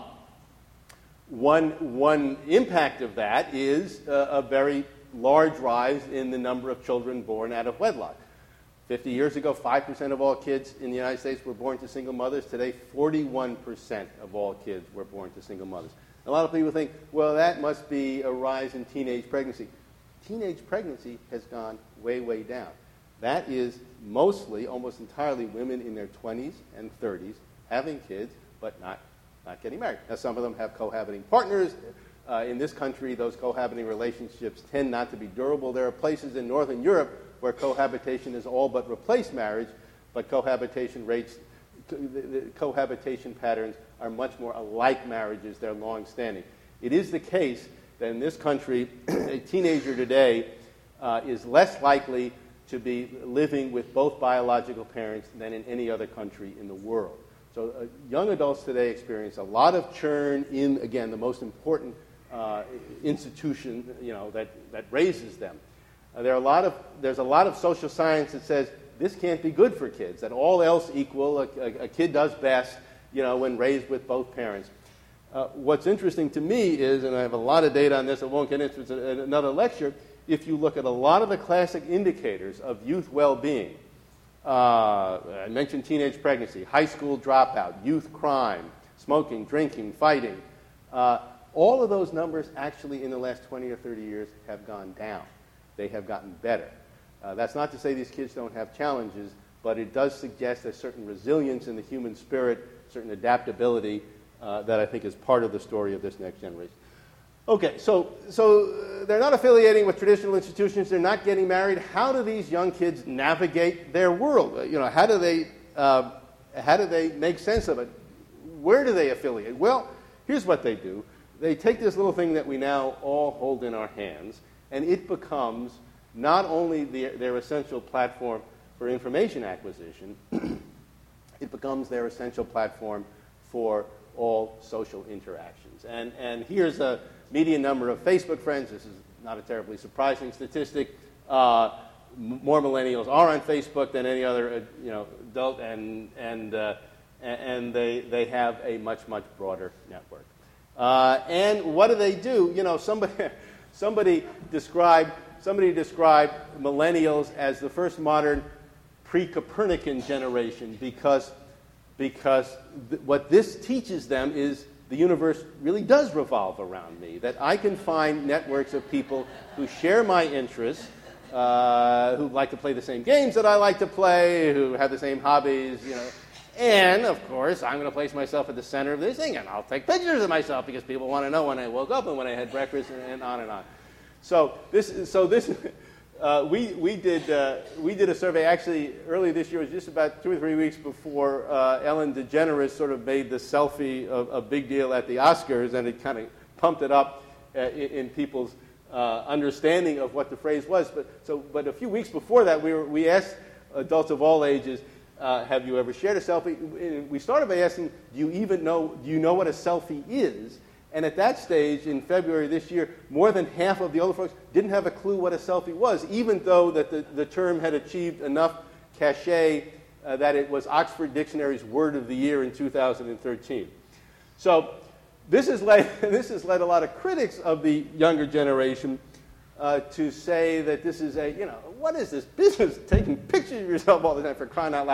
one, one impact of that is uh, a very large rise in the number of children born out of wedlock. fifty years ago, five percent of all kids in the United States were born to single mothers. Today, forty-one percent of all kids were born to single mothers. A lot of people think, well, that must be a rise in teenage pregnancy. Teenage pregnancy has gone way, way down. That is mostly, almost entirely, women in their twenties and thirties having kids, but not, not getting married. Now, some of them have cohabiting partners. Uh, in this country, those cohabiting relationships tend not to be durable. There are places in Northern Europe where cohabitation has all but replaced marriage, but cohabitation rates, co- the, the cohabitation patterns are much more alike marriages. They're long-standing. It is the case that in this country, a teenager today uh, is less likely to be living with both biological parents than in any other country in the world. So uh, young adults today experience a lot of churn in, again, the most important uh, institution, you know, that, that raises them. Uh, there are a lot of, there's a lot of social science that says this can't be good for kids, that all else equal, a, a, a kid does best, you know, when raised with both parents. Uh, what's interesting to me is, and I have a lot of data on this, I won't get into it in another lecture, if you look at a lot of the classic indicators of youth well-being, uh, I mentioned teenage pregnancy, high school dropout, youth crime, smoking, drinking, fighting, uh, all of those numbers actually in the last twenty or thirty years have gone down. They have gotten better. Uh, that's not to say these kids don't have challenges, but it does suggest a certain resilience in the human spirit, certain adaptability uh, that I think is part of the story of this next generation. Okay, so so uh, they're not affiliating with traditional institutions. They're not getting married. How do these young kids navigate their world? Uh, you know, how do they uh, how do they make sense of it? Where do they affiliate? Well, here's what they do. They take this little thing that we now all hold in our hands, and it becomes not only the, their essential platform for information acquisition, it becomes their essential platform for all social interactions. And and here's a median number of Facebook friends. This is not a terribly surprising statistic. Uh, m- more millennials are on Facebook than any other, uh, you know, adult, and and uh, and they they have a much much broader network. Uh, and what do they do? You know, somebody somebody described somebody described millennials as the first modern pre-Copernican generation because because th- what this teaches them is the universe really does revolve around me, that I can find networks of people who share my interests, uh, who like to play the same games that I like to play, who have the same hobbies, you know. And, of course, I'm going to place myself at the center of this thing, and I'll take pictures of myself because people want to know when I woke up and when I had breakfast, and, and on and on. So this, so this, uh, we we did uh, we did a survey actually early this year. It was just about two or three weeks before uh, Ellen DeGeneres sort of made the selfie a, a big deal at the Oscars, and it kind of pumped it up uh, in, in people's uh, understanding of what the phrase was. But so, but a few weeks before that, we were we asked adults of all ages, uh, "Have you ever shared a selfie?" We started by asking, "Do you even know? Do you know what a selfie is?" And at that stage, in February this year, more than half of the older folks didn't have a clue what a selfie was, even though that the, the term had achieved enough cachet uh, that it was Oxford Dictionary's word of the year in two thousand thirteen. So this has led, this has led a lot of critics of the younger generation uh, to say that this is a, you know, what is this business, taking pictures of yourself all the time, for crying out loud?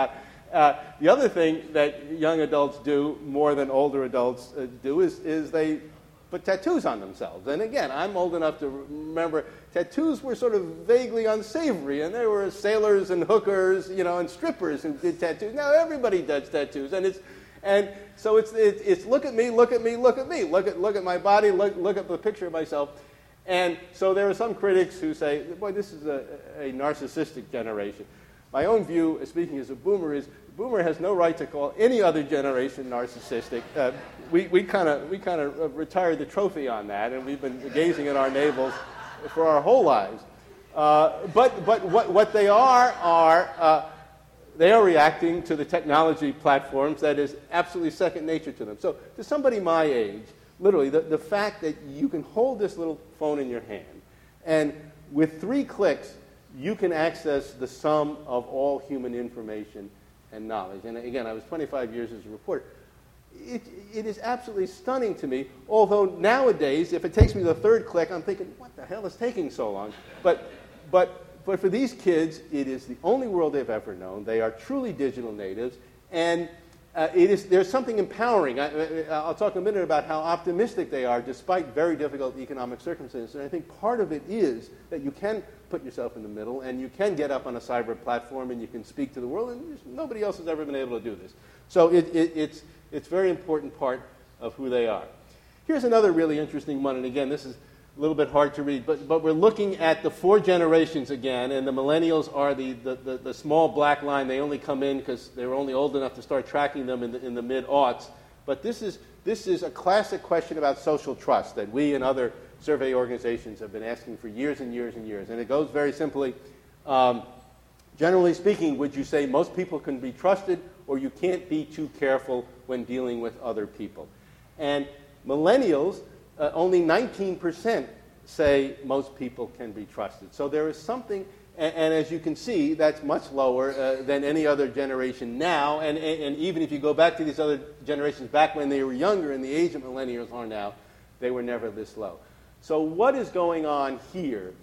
Uh, the other thing that young adults do more than older adults uh, do is, is they put tattoos on themselves. And again, I'm old enough to remember tattoos were sort of vaguely unsavory, and there were sailors and hookers, you know, and strippers who did tattoos. Now everybody does tattoos, and it's and so it's it, it's look at me, look at me, look at me, look at look at my body, look look at the picture of myself. And so there are some critics who say, boy, this is a, a narcissistic generation. My own view, speaking as a boomer, is boomer has no right to call any other generation narcissistic. Uh, we we kind of we kind of retired the trophy on that, and we've been gazing at our navels for our whole lives. Uh, but but what what they are are uh, they are reacting to the technology platforms that is absolutely second nature to them. So to somebody my age, literally the, the fact that you can hold this little phone in your hand, and with three clicks you can access the sum of all human information and knowledge. And again, I was twenty-five years as a reporter. It, it is absolutely stunning to me, although nowadays, if it takes me the third click, I'm thinking, what the hell is taking so long? But, but, but for these kids, it is the only world they've ever known. They are truly digital natives, and uh, it is, there's something empowering. I, I'll talk in a minute about how optimistic they are despite very difficult economic circumstances. And I think part of it is that you can put yourself in the middle, and you can get up on a cyber platform, and you can speak to the world, and nobody else has ever been able to do this. So it, it, it's it's a very important part of who they are. Here's another really interesting one, and again, this is a little bit hard to read, but, but we're looking at the four generations again, and the millennials are the, the, the, the small black line. They only come in because they were only old enough to start tracking them in the, in the mid-aughts. But this is, this is a classic question about social trust that we and other survey organizations have been asking for years and years and years. And it goes very simply, um, generally speaking, would you say most people can be trusted, or you can't be too careful when dealing with other people? And millennials, uh, only nineteen percent say most people can be trusted. So there is something, and, and as you can see, that's much lower uh, than any other generation now. And, and, and even if you go back to these other generations back when they were younger and the age that millennials are now, they were never this low. So what is going on here?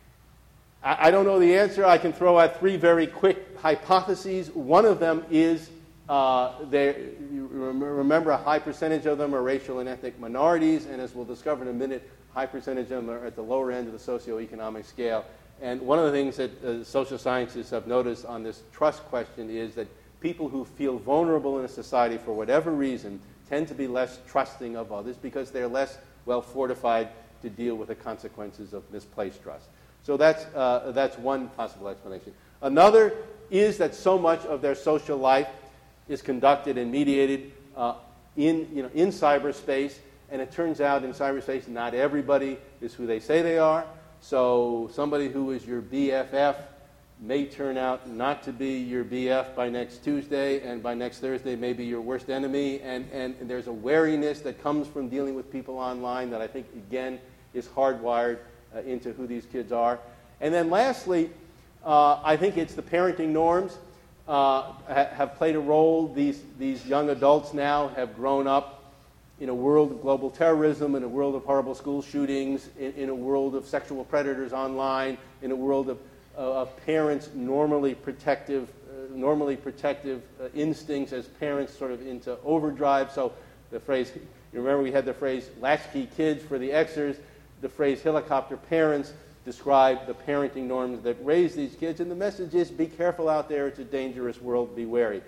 I, I don't know the answer. I can throw out three very quick hypotheses. One of them is uh, they, you remember a high percentage of them are racial and ethnic minorities, and as we'll discover in a minute, high percentage of them are at the lower end of the socioeconomic scale. And one of the things that uh, social scientists have noticed on this trust question is that people who feel vulnerable in a society for whatever reason tend to be less trusting of others because they're less well fortified to deal with the consequences of misplaced trust. So that's, uh, that's one possible explanation. Another is that so much of their social life is conducted and mediated uh, in, you know, in cyberspace, and it turns out in cyberspace not everybody is who they say they are. So somebody who is your B F F may turn out not to be your B F by next Tuesday, and by next Thursday may be your worst enemy, and, and, and there's a wariness that comes from dealing with people online that I think, again, is hardwired uh, into who these kids are. And then lastly, uh, I think it's the parenting norms uh, ha- have played a role. These, these young adults now have grown up in a world of global terrorism, in a world of horrible school shootings, in, in a world of sexual predators online, in a world of, uh, of parents normally protective, uh, normally protective uh, instincts as parents sort of into overdrive. So the phrase, you remember we had the phrase latchkey kids for the Xers, the phrase helicopter parents describe the parenting norms that raise these kids, and the message is be careful out there, it's a dangerous world, be wary.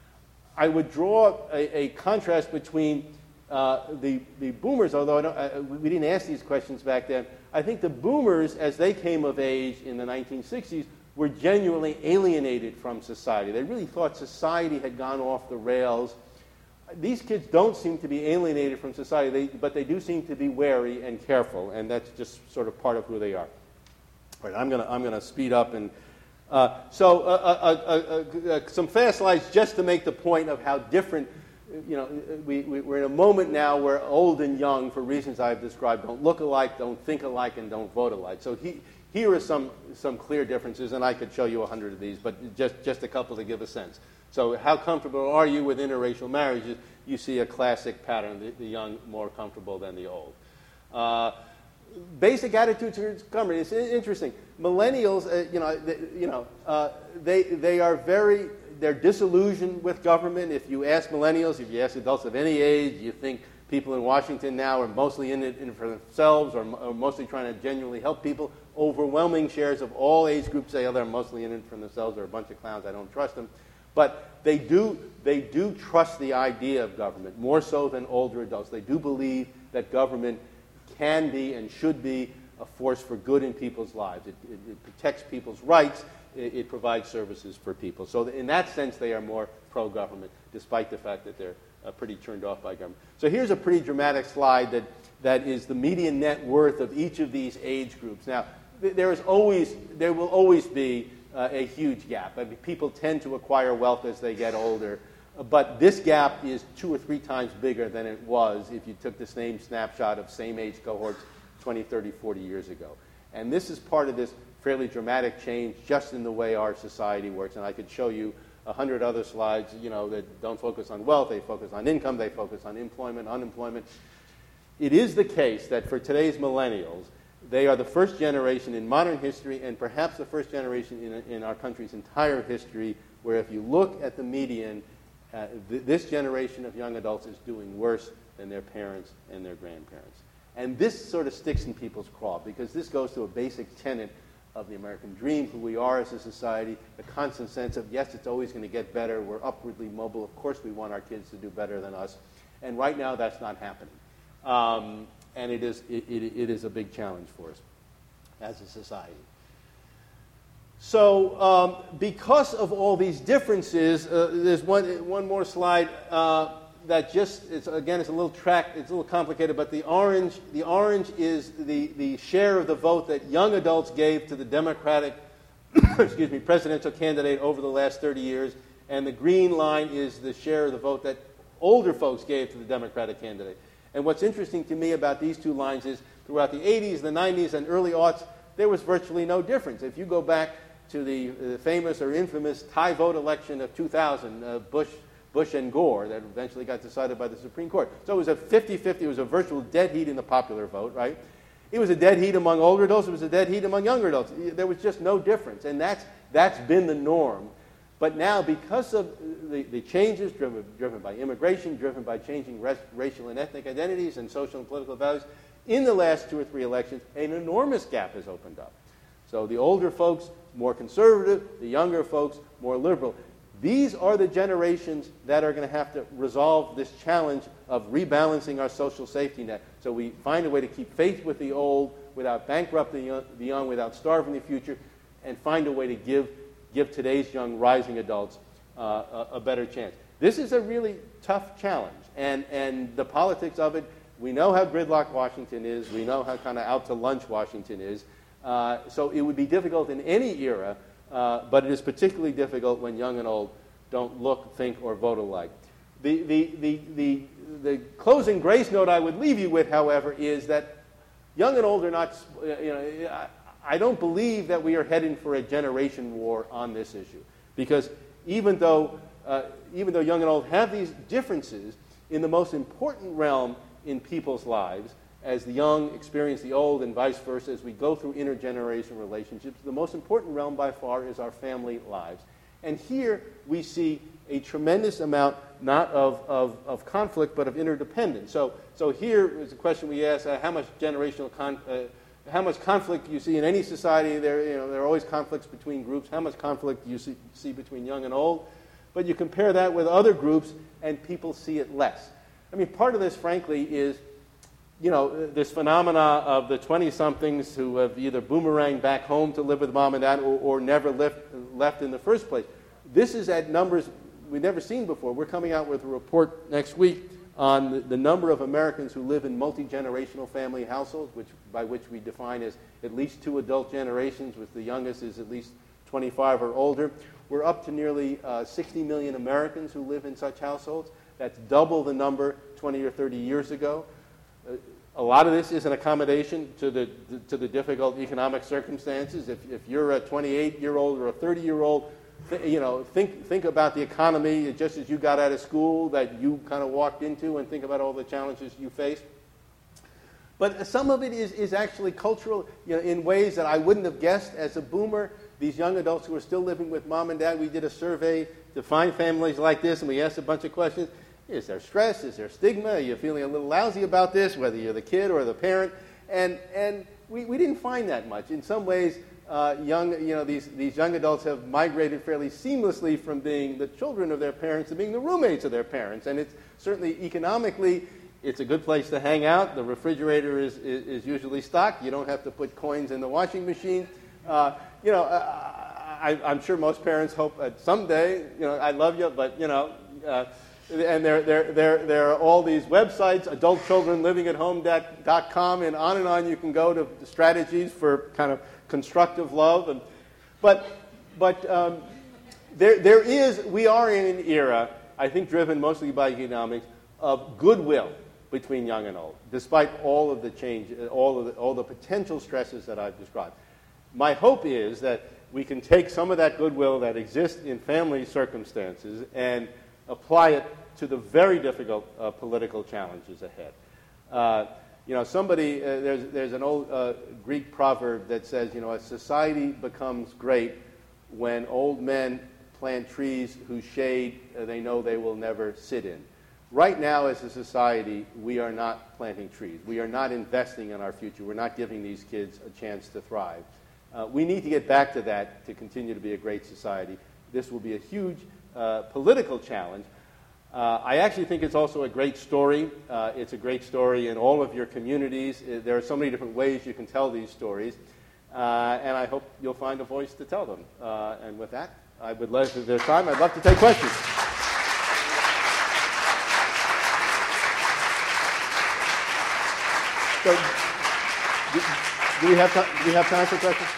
I would draw a, a contrast between uh, the, the boomers, although I don't, I, we didn't ask these questions back then. I think the boomers, as they came of age in the nineteen sixties, were genuinely alienated from society. They really thought society had gone off the rails. These kids don't seem to be alienated from society, they, but they do seem to be wary and careful, and that's just sort of part of who they are. All right, I'm going to I'm going to speed up. and uh, So uh, uh, uh, uh, some fast slides just to make the point of how different, you know, we, we, we're in a moment now where old and young, for reasons I've described, don't look alike, don't think alike, and don't vote alike. So he, here are some, some clear differences, and I could show you a hundred of these, but just, just a couple to give a sense. So how comfortable are you with interracial marriages? You see a classic pattern, the, the young more comfortable than the old. Uh, basic attitudes towards government. It's interesting. Millennials, uh, you know, they, you know, uh, they, they are very they're disillusioned with government. If you ask millennials, if you ask adults of any age, you think people in Washington now are mostly in it in for themselves or, or mostly trying to genuinely help people. Overwhelming shares of all age groups say, oh, they're mostly in it for themselves. They're a bunch of clowns. I don't trust them. But they do, they do trust the idea of government, more so than older adults. They do believe that government can be and should be a force for good in people's lives. It, it, it protects people's rights. It, it provides services for people. So in that sense, they are more pro-government, despite the fact that they're uh, pretty turned off by government. So here's a pretty dramatic slide that, that is the median net worth of each of these age groups. Now, th- there is always, there will always be uh, a huge gap. I mean, people tend to acquire wealth as they get older. But this gap is two or three times bigger than it was if you took the same snapshot of same age cohorts twenty, thirty, forty years ago. And this is part of this fairly dramatic change just in the way our society works. And I could show you a hundred other slides, you know, that don't focus on wealth. They focus on income. They focus on employment, unemployment. It is the case that for today's millennials, they are the first generation in modern history and perhaps the first generation in, in our country's entire history where if you look at the median, Uh, th- this generation of young adults is doing worse than their parents and their grandparents. And this sort of sticks in people's craw because this goes to a basic tenet of the American dream, who we are as a society, the constant sense of, yes, it's always going to get better. We're upwardly mobile. Of course we want our kids to do better than us. And right now that's not happening. Um, and it is, it, it, it is a big challenge for us as a society. So um, because of all these differences, uh, there's one, one more slide uh, that just, it's, again, it's a little track, it's a little complicated, but the orange, the orange is the, the share of the vote that young adults gave to the Democratic excuse me, presidential candidate over the last thirty years, and the green line is the share of the vote that older folks gave to the Democratic candidate. And what's interesting to me about these two lines is throughout the eighties, the nineties, and early aughts, there was virtually no difference. If you go back to the uh, famous or infamous tie vote election of two thousand, uh, Bush, Bush and Gore, that eventually got decided by the Supreme Court. So it was a fifty-fifty, it was a virtual dead heat in the popular vote, right? It was a dead heat among older adults, it was a dead heat among younger adults. There was just no difference, and that's, that's been the norm. But now, because of the, the changes driven, driven by immigration, driven by changing res, racial and ethnic identities and social and political values, in the last two or three elections, an enormous gap has opened up. So the older folks, more conservative, the younger folks, more liberal. These are the generations that are going to have to resolve this challenge of rebalancing our social safety net. So we find a way to keep faith with the old without bankrupting the young, without starving the future, and find a way to give, give today's young rising adults uh, a, a better chance. This is a really tough challenge, and, and the politics of it, we know how gridlocked Washington is. We know how kind of out to lunch Washington is. Uh, so it would be difficult in any era, uh, but it is particularly difficult when young and old don't look, think, or vote alike. The, the, the, the, the closing grace note I would leave you with, however, is that young and old are not, you know, I, I don't believe that we are heading for a generation war on this issue. Because even though, uh, even though young and old have these differences, in the most important realm in people's lives, as the young experience the old and vice versa, as we go through intergenerational relationships, the most important realm by far is our family lives. And here we see a tremendous amount, not of, of, of conflict, but of interdependence. So, so here is a question we ask, uh, how much generational, con- uh, how much conflict do you see in any society? There, you know, there are always conflicts between groups. How much conflict do you see, see between young and old? But you compare that with other groups, and people see it less. I mean, part of this, frankly, is you know, this phenomena of the twenty-somethings who have either boomeranged back home to live with mom and dad or, or never left, left in the first place. This is at numbers we've never seen before. We're coming out with a report next week on the, the number of Americans who live in multi-generational family households, which by which we define as at least two adult generations, with the youngest is at least twenty-five or older. We're up to nearly uh, sixty million Americans who live in such households. That's double the number twenty or thirty years ago. A lot of this is an accommodation to the to the difficult economic circumstances. If if you're a twenty-eight-year-old or a thirty-year-old, th- you know, think think about the economy just as you got out of school that you kind of walked into, and think about all the challenges you faced. But some of it is is actually cultural, you know, in ways that I wouldn't have guessed as a boomer. These young adults who are still living with mom and dad, we did a survey define families like this, and we ask a bunch of questions. Is there stress? Is there stigma? Are you feeling a little lousy about this, whether you're the kid or the parent? And and we, we didn't find that much. In some ways, uh, young you know these these young adults have migrated fairly seamlessly from being the children of their parents to being the roommates of their parents. And it's certainly economically, it's a good place to hang out. The refrigerator is is, is usually stocked. You don't have to put coins in the washing machine. Uh, you know, uh, I, I'm sure most parents hope that someday, you know, I love you, but you know. Uh, And there, there, there, there are all these websites, adult children living at home dot com, and on and on you can go to strategies for kind of constructive love. And, but but um, there, there is, we are in an era, I think driven mostly by economics, of goodwill between young and old, despite all of the change, all of the, all the potential stresses that I've described. My hope is that we can take some of that goodwill that exists in family circumstances and apply it to the very difficult uh, political challenges ahead. Uh, you know, somebody, uh, there's, there's an old uh, Greek proverb that says, you know, a society becomes great when old men plant trees whose shade uh, they know they will never sit in. Right now, as a society, we are not planting trees. We are not investing in our future. We're not giving these kids a chance to thrive. Uh, we need to get back to that to continue to be a great society. This will be a huge uh, political challenge. Uh, I actually think it's also a great story. Uh, it's a great story in all of your communities. Uh, there are so many different ways you can tell these stories. Uh, and I hope you'll find a voice to tell them. Uh, and with that, I would love, if there's time, I'd love to take questions. So, do, do we have time? Do we have time for questions?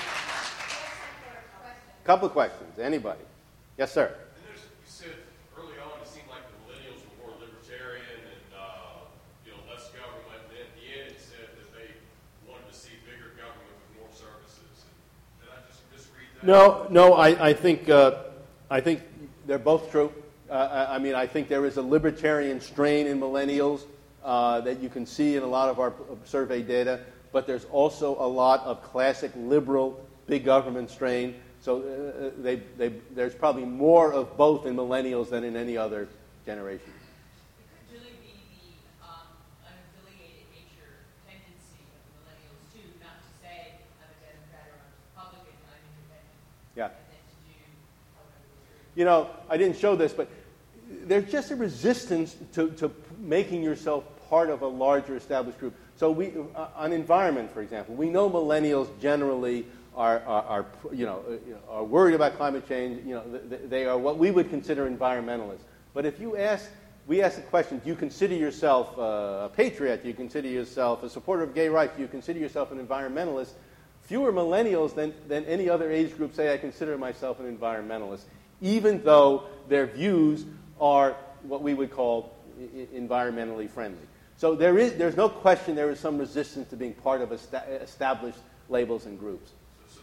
A couple of questions. Anybody? Yes, sir. And there's, you said early on it seemed like the millennials were more libertarian and uh, you know less government. And at the end, it said that they wanted to see bigger government with more services. Did I just misread that? No, no. I, I think uh, I think they're both true. Uh, I, I mean, I think there is a libertarian strain in millennials uh, that you can see in a lot of our survey data. But there's also a lot of classic liberal big government strain. So uh, they, they, there's probably more of both in millennials than in any other generation. It could really be the um, unaffiliated nature tendency of the millennials, too, not to say I'm a Democrat or I'm a Republican, I'm independent. Yeah. And then to do however. You know, I didn't show this, but there's just a resistance to, to making yourself part of a larger established group. So we, uh, on environment, for example, we know millennials generally Are, are, are, you know, are worried about climate change. You know, they are what we would consider environmentalists. But if you ask, we ask the question, do you consider yourself a patriot? Do you consider yourself a supporter of gay rights? Do you consider yourself an environmentalist? Fewer millennials than, than any other age group say, I consider myself an environmentalist, even though their views are what we would call environmentally friendly. So there is, there's no question there is some resistance to being part of esta- established labels and groups.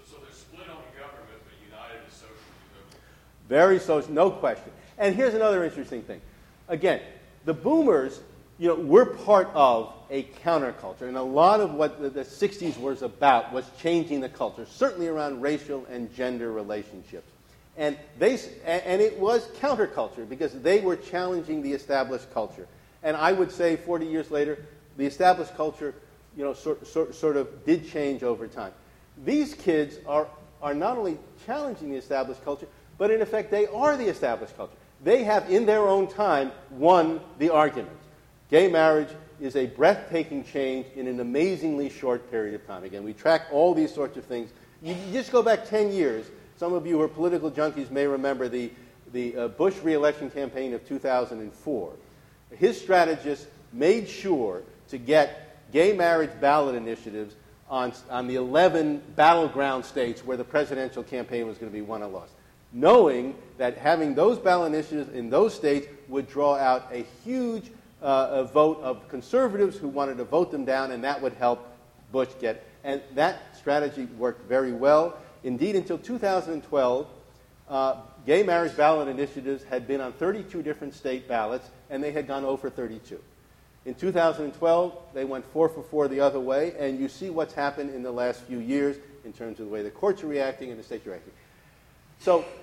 Very social, no question. And here's another interesting thing. Again, the boomers, you know, we're part of a counterculture. And a lot of what the, the sixties was about was changing the culture, certainly around racial and gender relationships. And they, and it was counterculture because they were challenging the established culture. And I would say forty years later, the established culture, you know, sort, sort, sort of did change over time. These kids are, are not only challenging the established culture, but in effect, they are the established culture. They have, in their own time, won the argument. Gay marriage is a breathtaking change in an amazingly short period of time. Again, we track all these sorts of things. You, you just go back ten years. Some of you who are political junkies may remember the, the uh, Bush re-election campaign of two thousand four. His strategists made sure to get gay marriage ballot initiatives on, on the eleven battleground states where the presidential campaign was going to be won or lost, knowing that having those ballot initiatives in those states would draw out a huge uh, a vote of conservatives who wanted to vote them down, and that would help Bush get. And that strategy worked very well. Indeed, until two thousand twelve, uh, gay marriage ballot initiatives had been on thirty-two different state ballots, and they had gone over thirty-two. In two thousand twelve, they went four for four the other way, and you see what's happened in the last few years in terms of the way the courts are reacting and the states are reacting. So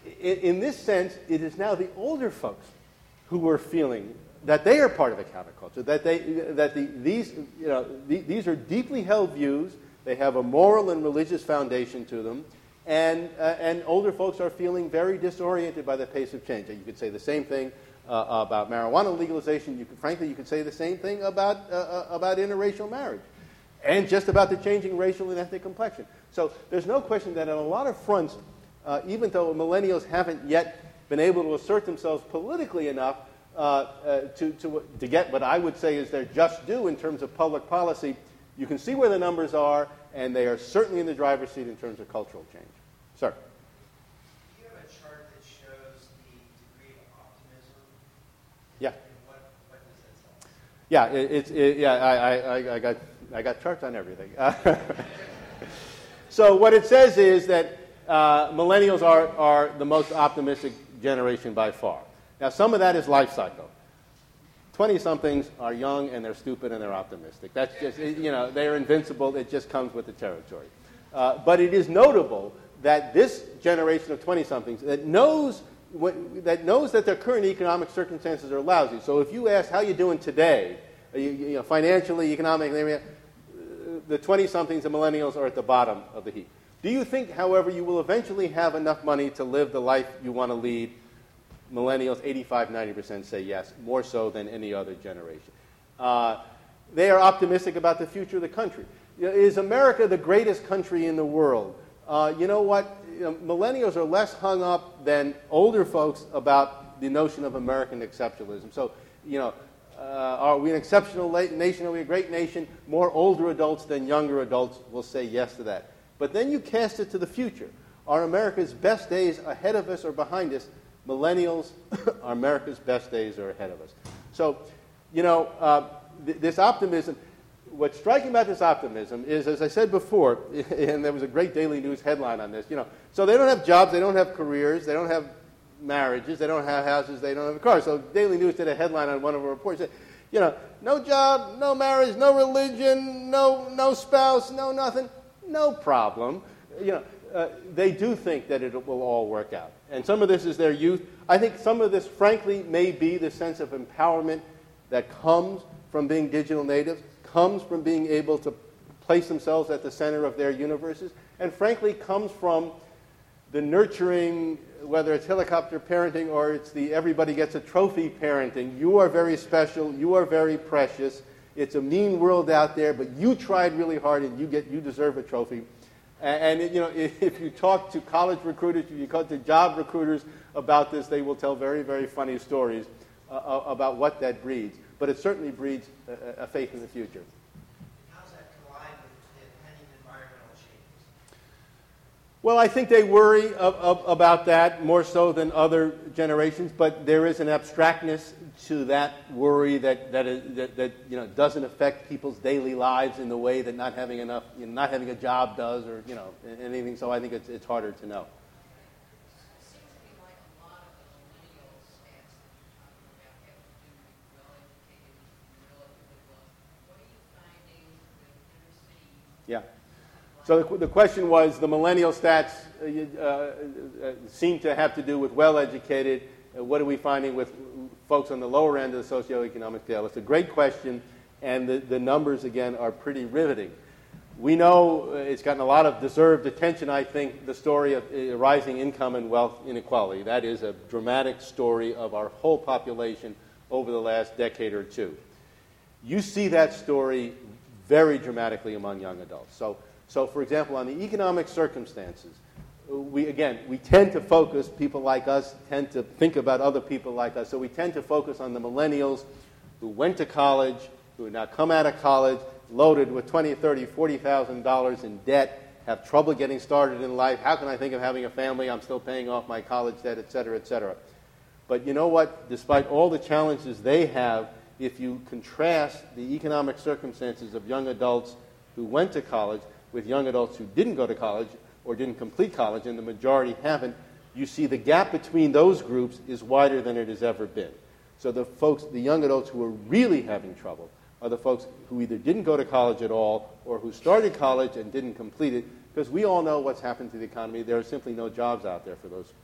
in, in this sense, it is now the older folks who are feeling that they are part of the counterculture, that they that the, these you know the, these are deeply held views. They have a moral and religious foundation to them, and uh, and older folks are feeling very disoriented by the pace of change. You could say the same thing uh, about marijuana legalization. You could, frankly, you could say the same thing about uh, about interracial marriage, and just about the changing racial and ethnic complexion. So there's no question that on a lot of fronts, uh, even though millennials haven't yet been able to assert themselves politically enough uh, uh, to, to, to get what I would say is their just due in terms of public policy, you can see where the numbers are, and they are certainly in the driver's seat in terms of cultural change. Sir? Do you have a chart that shows the degree of optimism? Yeah. And what, what does that tell us? Yeah, it, it's it, yeah. I, I, I got I got charts on everything. So what it says is that uh, millennials are are the most optimistic generation by far. Now, some of that is life cycle. twenty-somethings are young and they're stupid and they're optimistic. That's just, you know, they're invincible. It just comes with the territory. Uh, but it is notable that this generation of twenty-somethings that knows what, that knows that their current economic circumstances are lousy. So if you ask how you doing today, you, you know, financially, economically, the twenty-somethings and millennials are at the bottom of the heap. Do you think, however, you will eventually have enough money to live the life you want to lead? Millennials, eighty-five, ninety percent say yes, more so than any other generation. Uh, they are optimistic about the future of the country. You know, is America the greatest country in the world? Uh, you know what? You know, millennials are less hung up than older folks about the notion of American exceptionalism. So, you know, uh, are we an exceptional nation? Are we a great nation? More older adults than younger adults will say yes to that. But then you cast it to the future. Are America's best days ahead of us or behind us? Millennials, America's best days are ahead of us. So, you know, uh, th- this optimism, what's striking about this optimism is, as I said before, and there was a great Daily News headline on this, you know, so they don't have jobs, they don't have careers, they don't have marriages, they don't have houses, they don't have cars. So Daily News did a headline on one of our reports, said, you know, no job, no marriage, no religion, no no spouse, no nothing, no problem. You know, uh, they do think that it will all work out. And some of this is their youth. I think some of this, frankly, may be the sense of empowerment that comes from being digital natives, comes from being able to place themselves at the center of their universes, and frankly comes from the nurturing, whether it's helicopter parenting or it's the everybody gets a trophy parenting. You are very special. You are very precious. It's a mean world out there, but you tried really hard and you get you deserve a trophy. And, and you know, if, if you talk to college recruiters, if you talk to job recruiters about this, they will tell very, very funny stories uh, about what that breeds. But it certainly breeds a, a faith in the future. How does that collide with the pending environmental changes? Well, I think they worry of, of, about that more so than other generations, but there is an abstractness to that worry that that, is, that, that you know doesn't affect people's daily lives in the way that not having enough, you know, not having a job does, or you know anything. So I think it's it's harder to know. Yeah. So the, the question was, the millennial stats uh, uh, seem to have to do with well-educated. Uh, what are we finding with folks on the lower end of the socioeconomic scale? It's a great question, and the, the numbers, again, are pretty riveting. We know uh, it's gotten a lot of deserved attention, I think, the story of uh, rising income and wealth inequality. That is a dramatic story of our whole population over the last decade or two. You see that story very dramatically among young adults. So, so for example, on the economic circumstances, we, again, we tend to focus, people like us tend to think about other people like us, so we tend to focus on the millennials who went to college, who now come out of college, loaded with twenty thousand dollars, thirty thousand dollars, forty thousand dollars in debt, have trouble getting started in life. How can I think of having a family? I'm still paying off my college debt, et cetera, et cetera. But you know what? Despite all the challenges they have, if you contrast the economic circumstances of young adults who went to college with young adults who didn't go to college or didn't complete college, and the majority haven't, you see the gap between those groups is wider than it has ever been. So the folks, the young adults who are really having trouble are the folks who either didn't go to college at all or who started college and didn't complete it, because we all know what's happened to the economy. There are simply no jobs out there for those groups.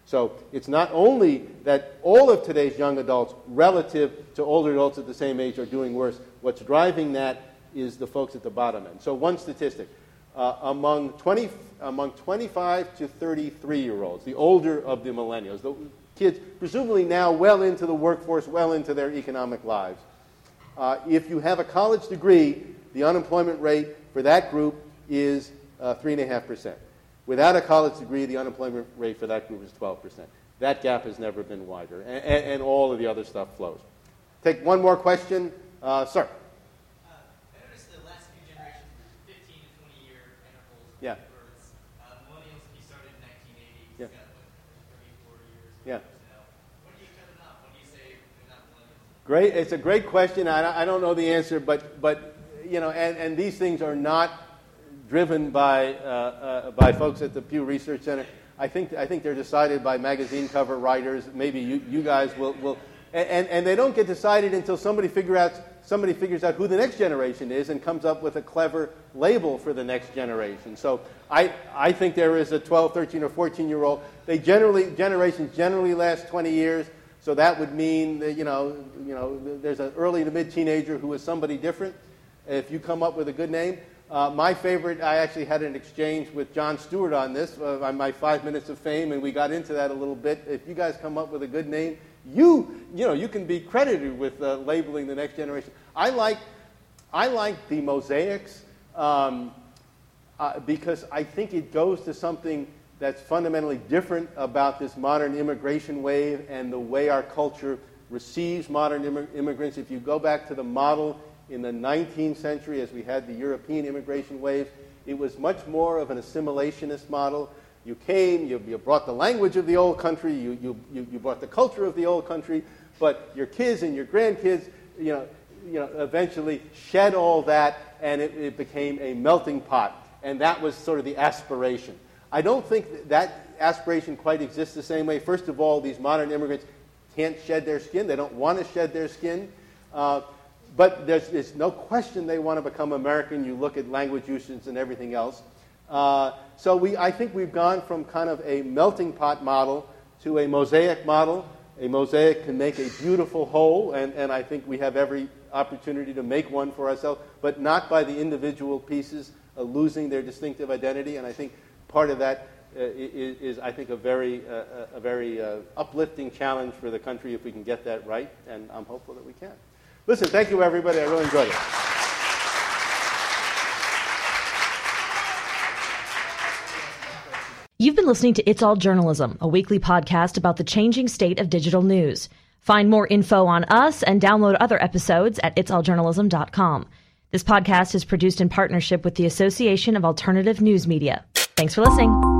So it's not only that all of today's young adults relative to older adults at the same age are doing worse. What's driving that is the folks at the bottom end. So one statistic, uh, among twenty, among twenty-five to thirty-three-year-olds, the older of the millennials, the kids presumably now well into the workforce, well into their economic lives, uh, if you have a college degree, the unemployment rate for that group is uh, three point five percent. Without a college degree, the unemployment rate for that group is twelve percent. That gap has never been wider, and, and, and all of the other stuff flows. Take one more question. Uh, sir. Uh, I noticed the last few generations, fifteen to twenty year intervals Yeah. of births. Uh, millennials, he started in nineteen eighty. He's Yeah. got what, thirty, forty years Yeah. now. What do you cut it off? What do you say they're not millennials? Great. It's a great question. I, I don't know the answer, but, but you know, and, and these things are not driven by, uh, uh, by folks at the Pew Research Center. I think, I think they're decided by magazine cover writers. Maybe you, you guys will, will and, and they don't get decided until somebody, figure out, somebody figures out who the next generation is and comes up with a clever label for the next generation. So I, I think there is a twelve, thirteen, or fourteen-year-old. They generally, generations generally last twenty years. So that would mean that, you know, you know, there's an early to mid-teenager who is somebody different. If you come up with a good name. Uh, my favorite, I actually had an exchange with Jon Stewart on this, uh, on my five minutes of fame, and we got into that a little bit. If you guys come up with a good name, you, you know, you can be credited with uh, labeling the next generation. I like, I like the mosaics um, uh, because I think it goes to something that's fundamentally different about this modern immigration wave and the way our culture receives modern imm- immigrants. If you go back to the model in the nineteenth century, as we had the European immigration waves, it was much more of an assimilationist model. You came, you, you brought the language of the old country, you, you, you, you brought the culture of the old country, but your kids and your grandkids, you know, you know, eventually shed all that, and it, it became a melting pot. And that was sort of the aspiration. I don't think that, that aspiration quite exists the same way. First of all, these modern immigrants can't shed their skin. They don't want to shed their skin. Uh, But there's, there's no question they want to become American. You look at language usage and everything else. Uh, so we, I think we've gone from kind of a melting pot model to a mosaic model. A mosaic can make a beautiful whole, and, and I think we have every opportunity to make one for ourselves, but not by the individual pieces uh, losing their distinctive identity. And I think part of that uh, is, is, I think, a very, uh, a very uh, uplifting challenge for the country if we can get that right, and I'm hopeful that we can. Listen, thank you, everybody. I really enjoyed it. You've been listening to It's All Journalism, a weekly podcast about the changing state of digital news. Find more info on us and download other episodes at its all journalism dot com. This podcast is produced in partnership with the Association of Alternative News Media. Thanks for listening.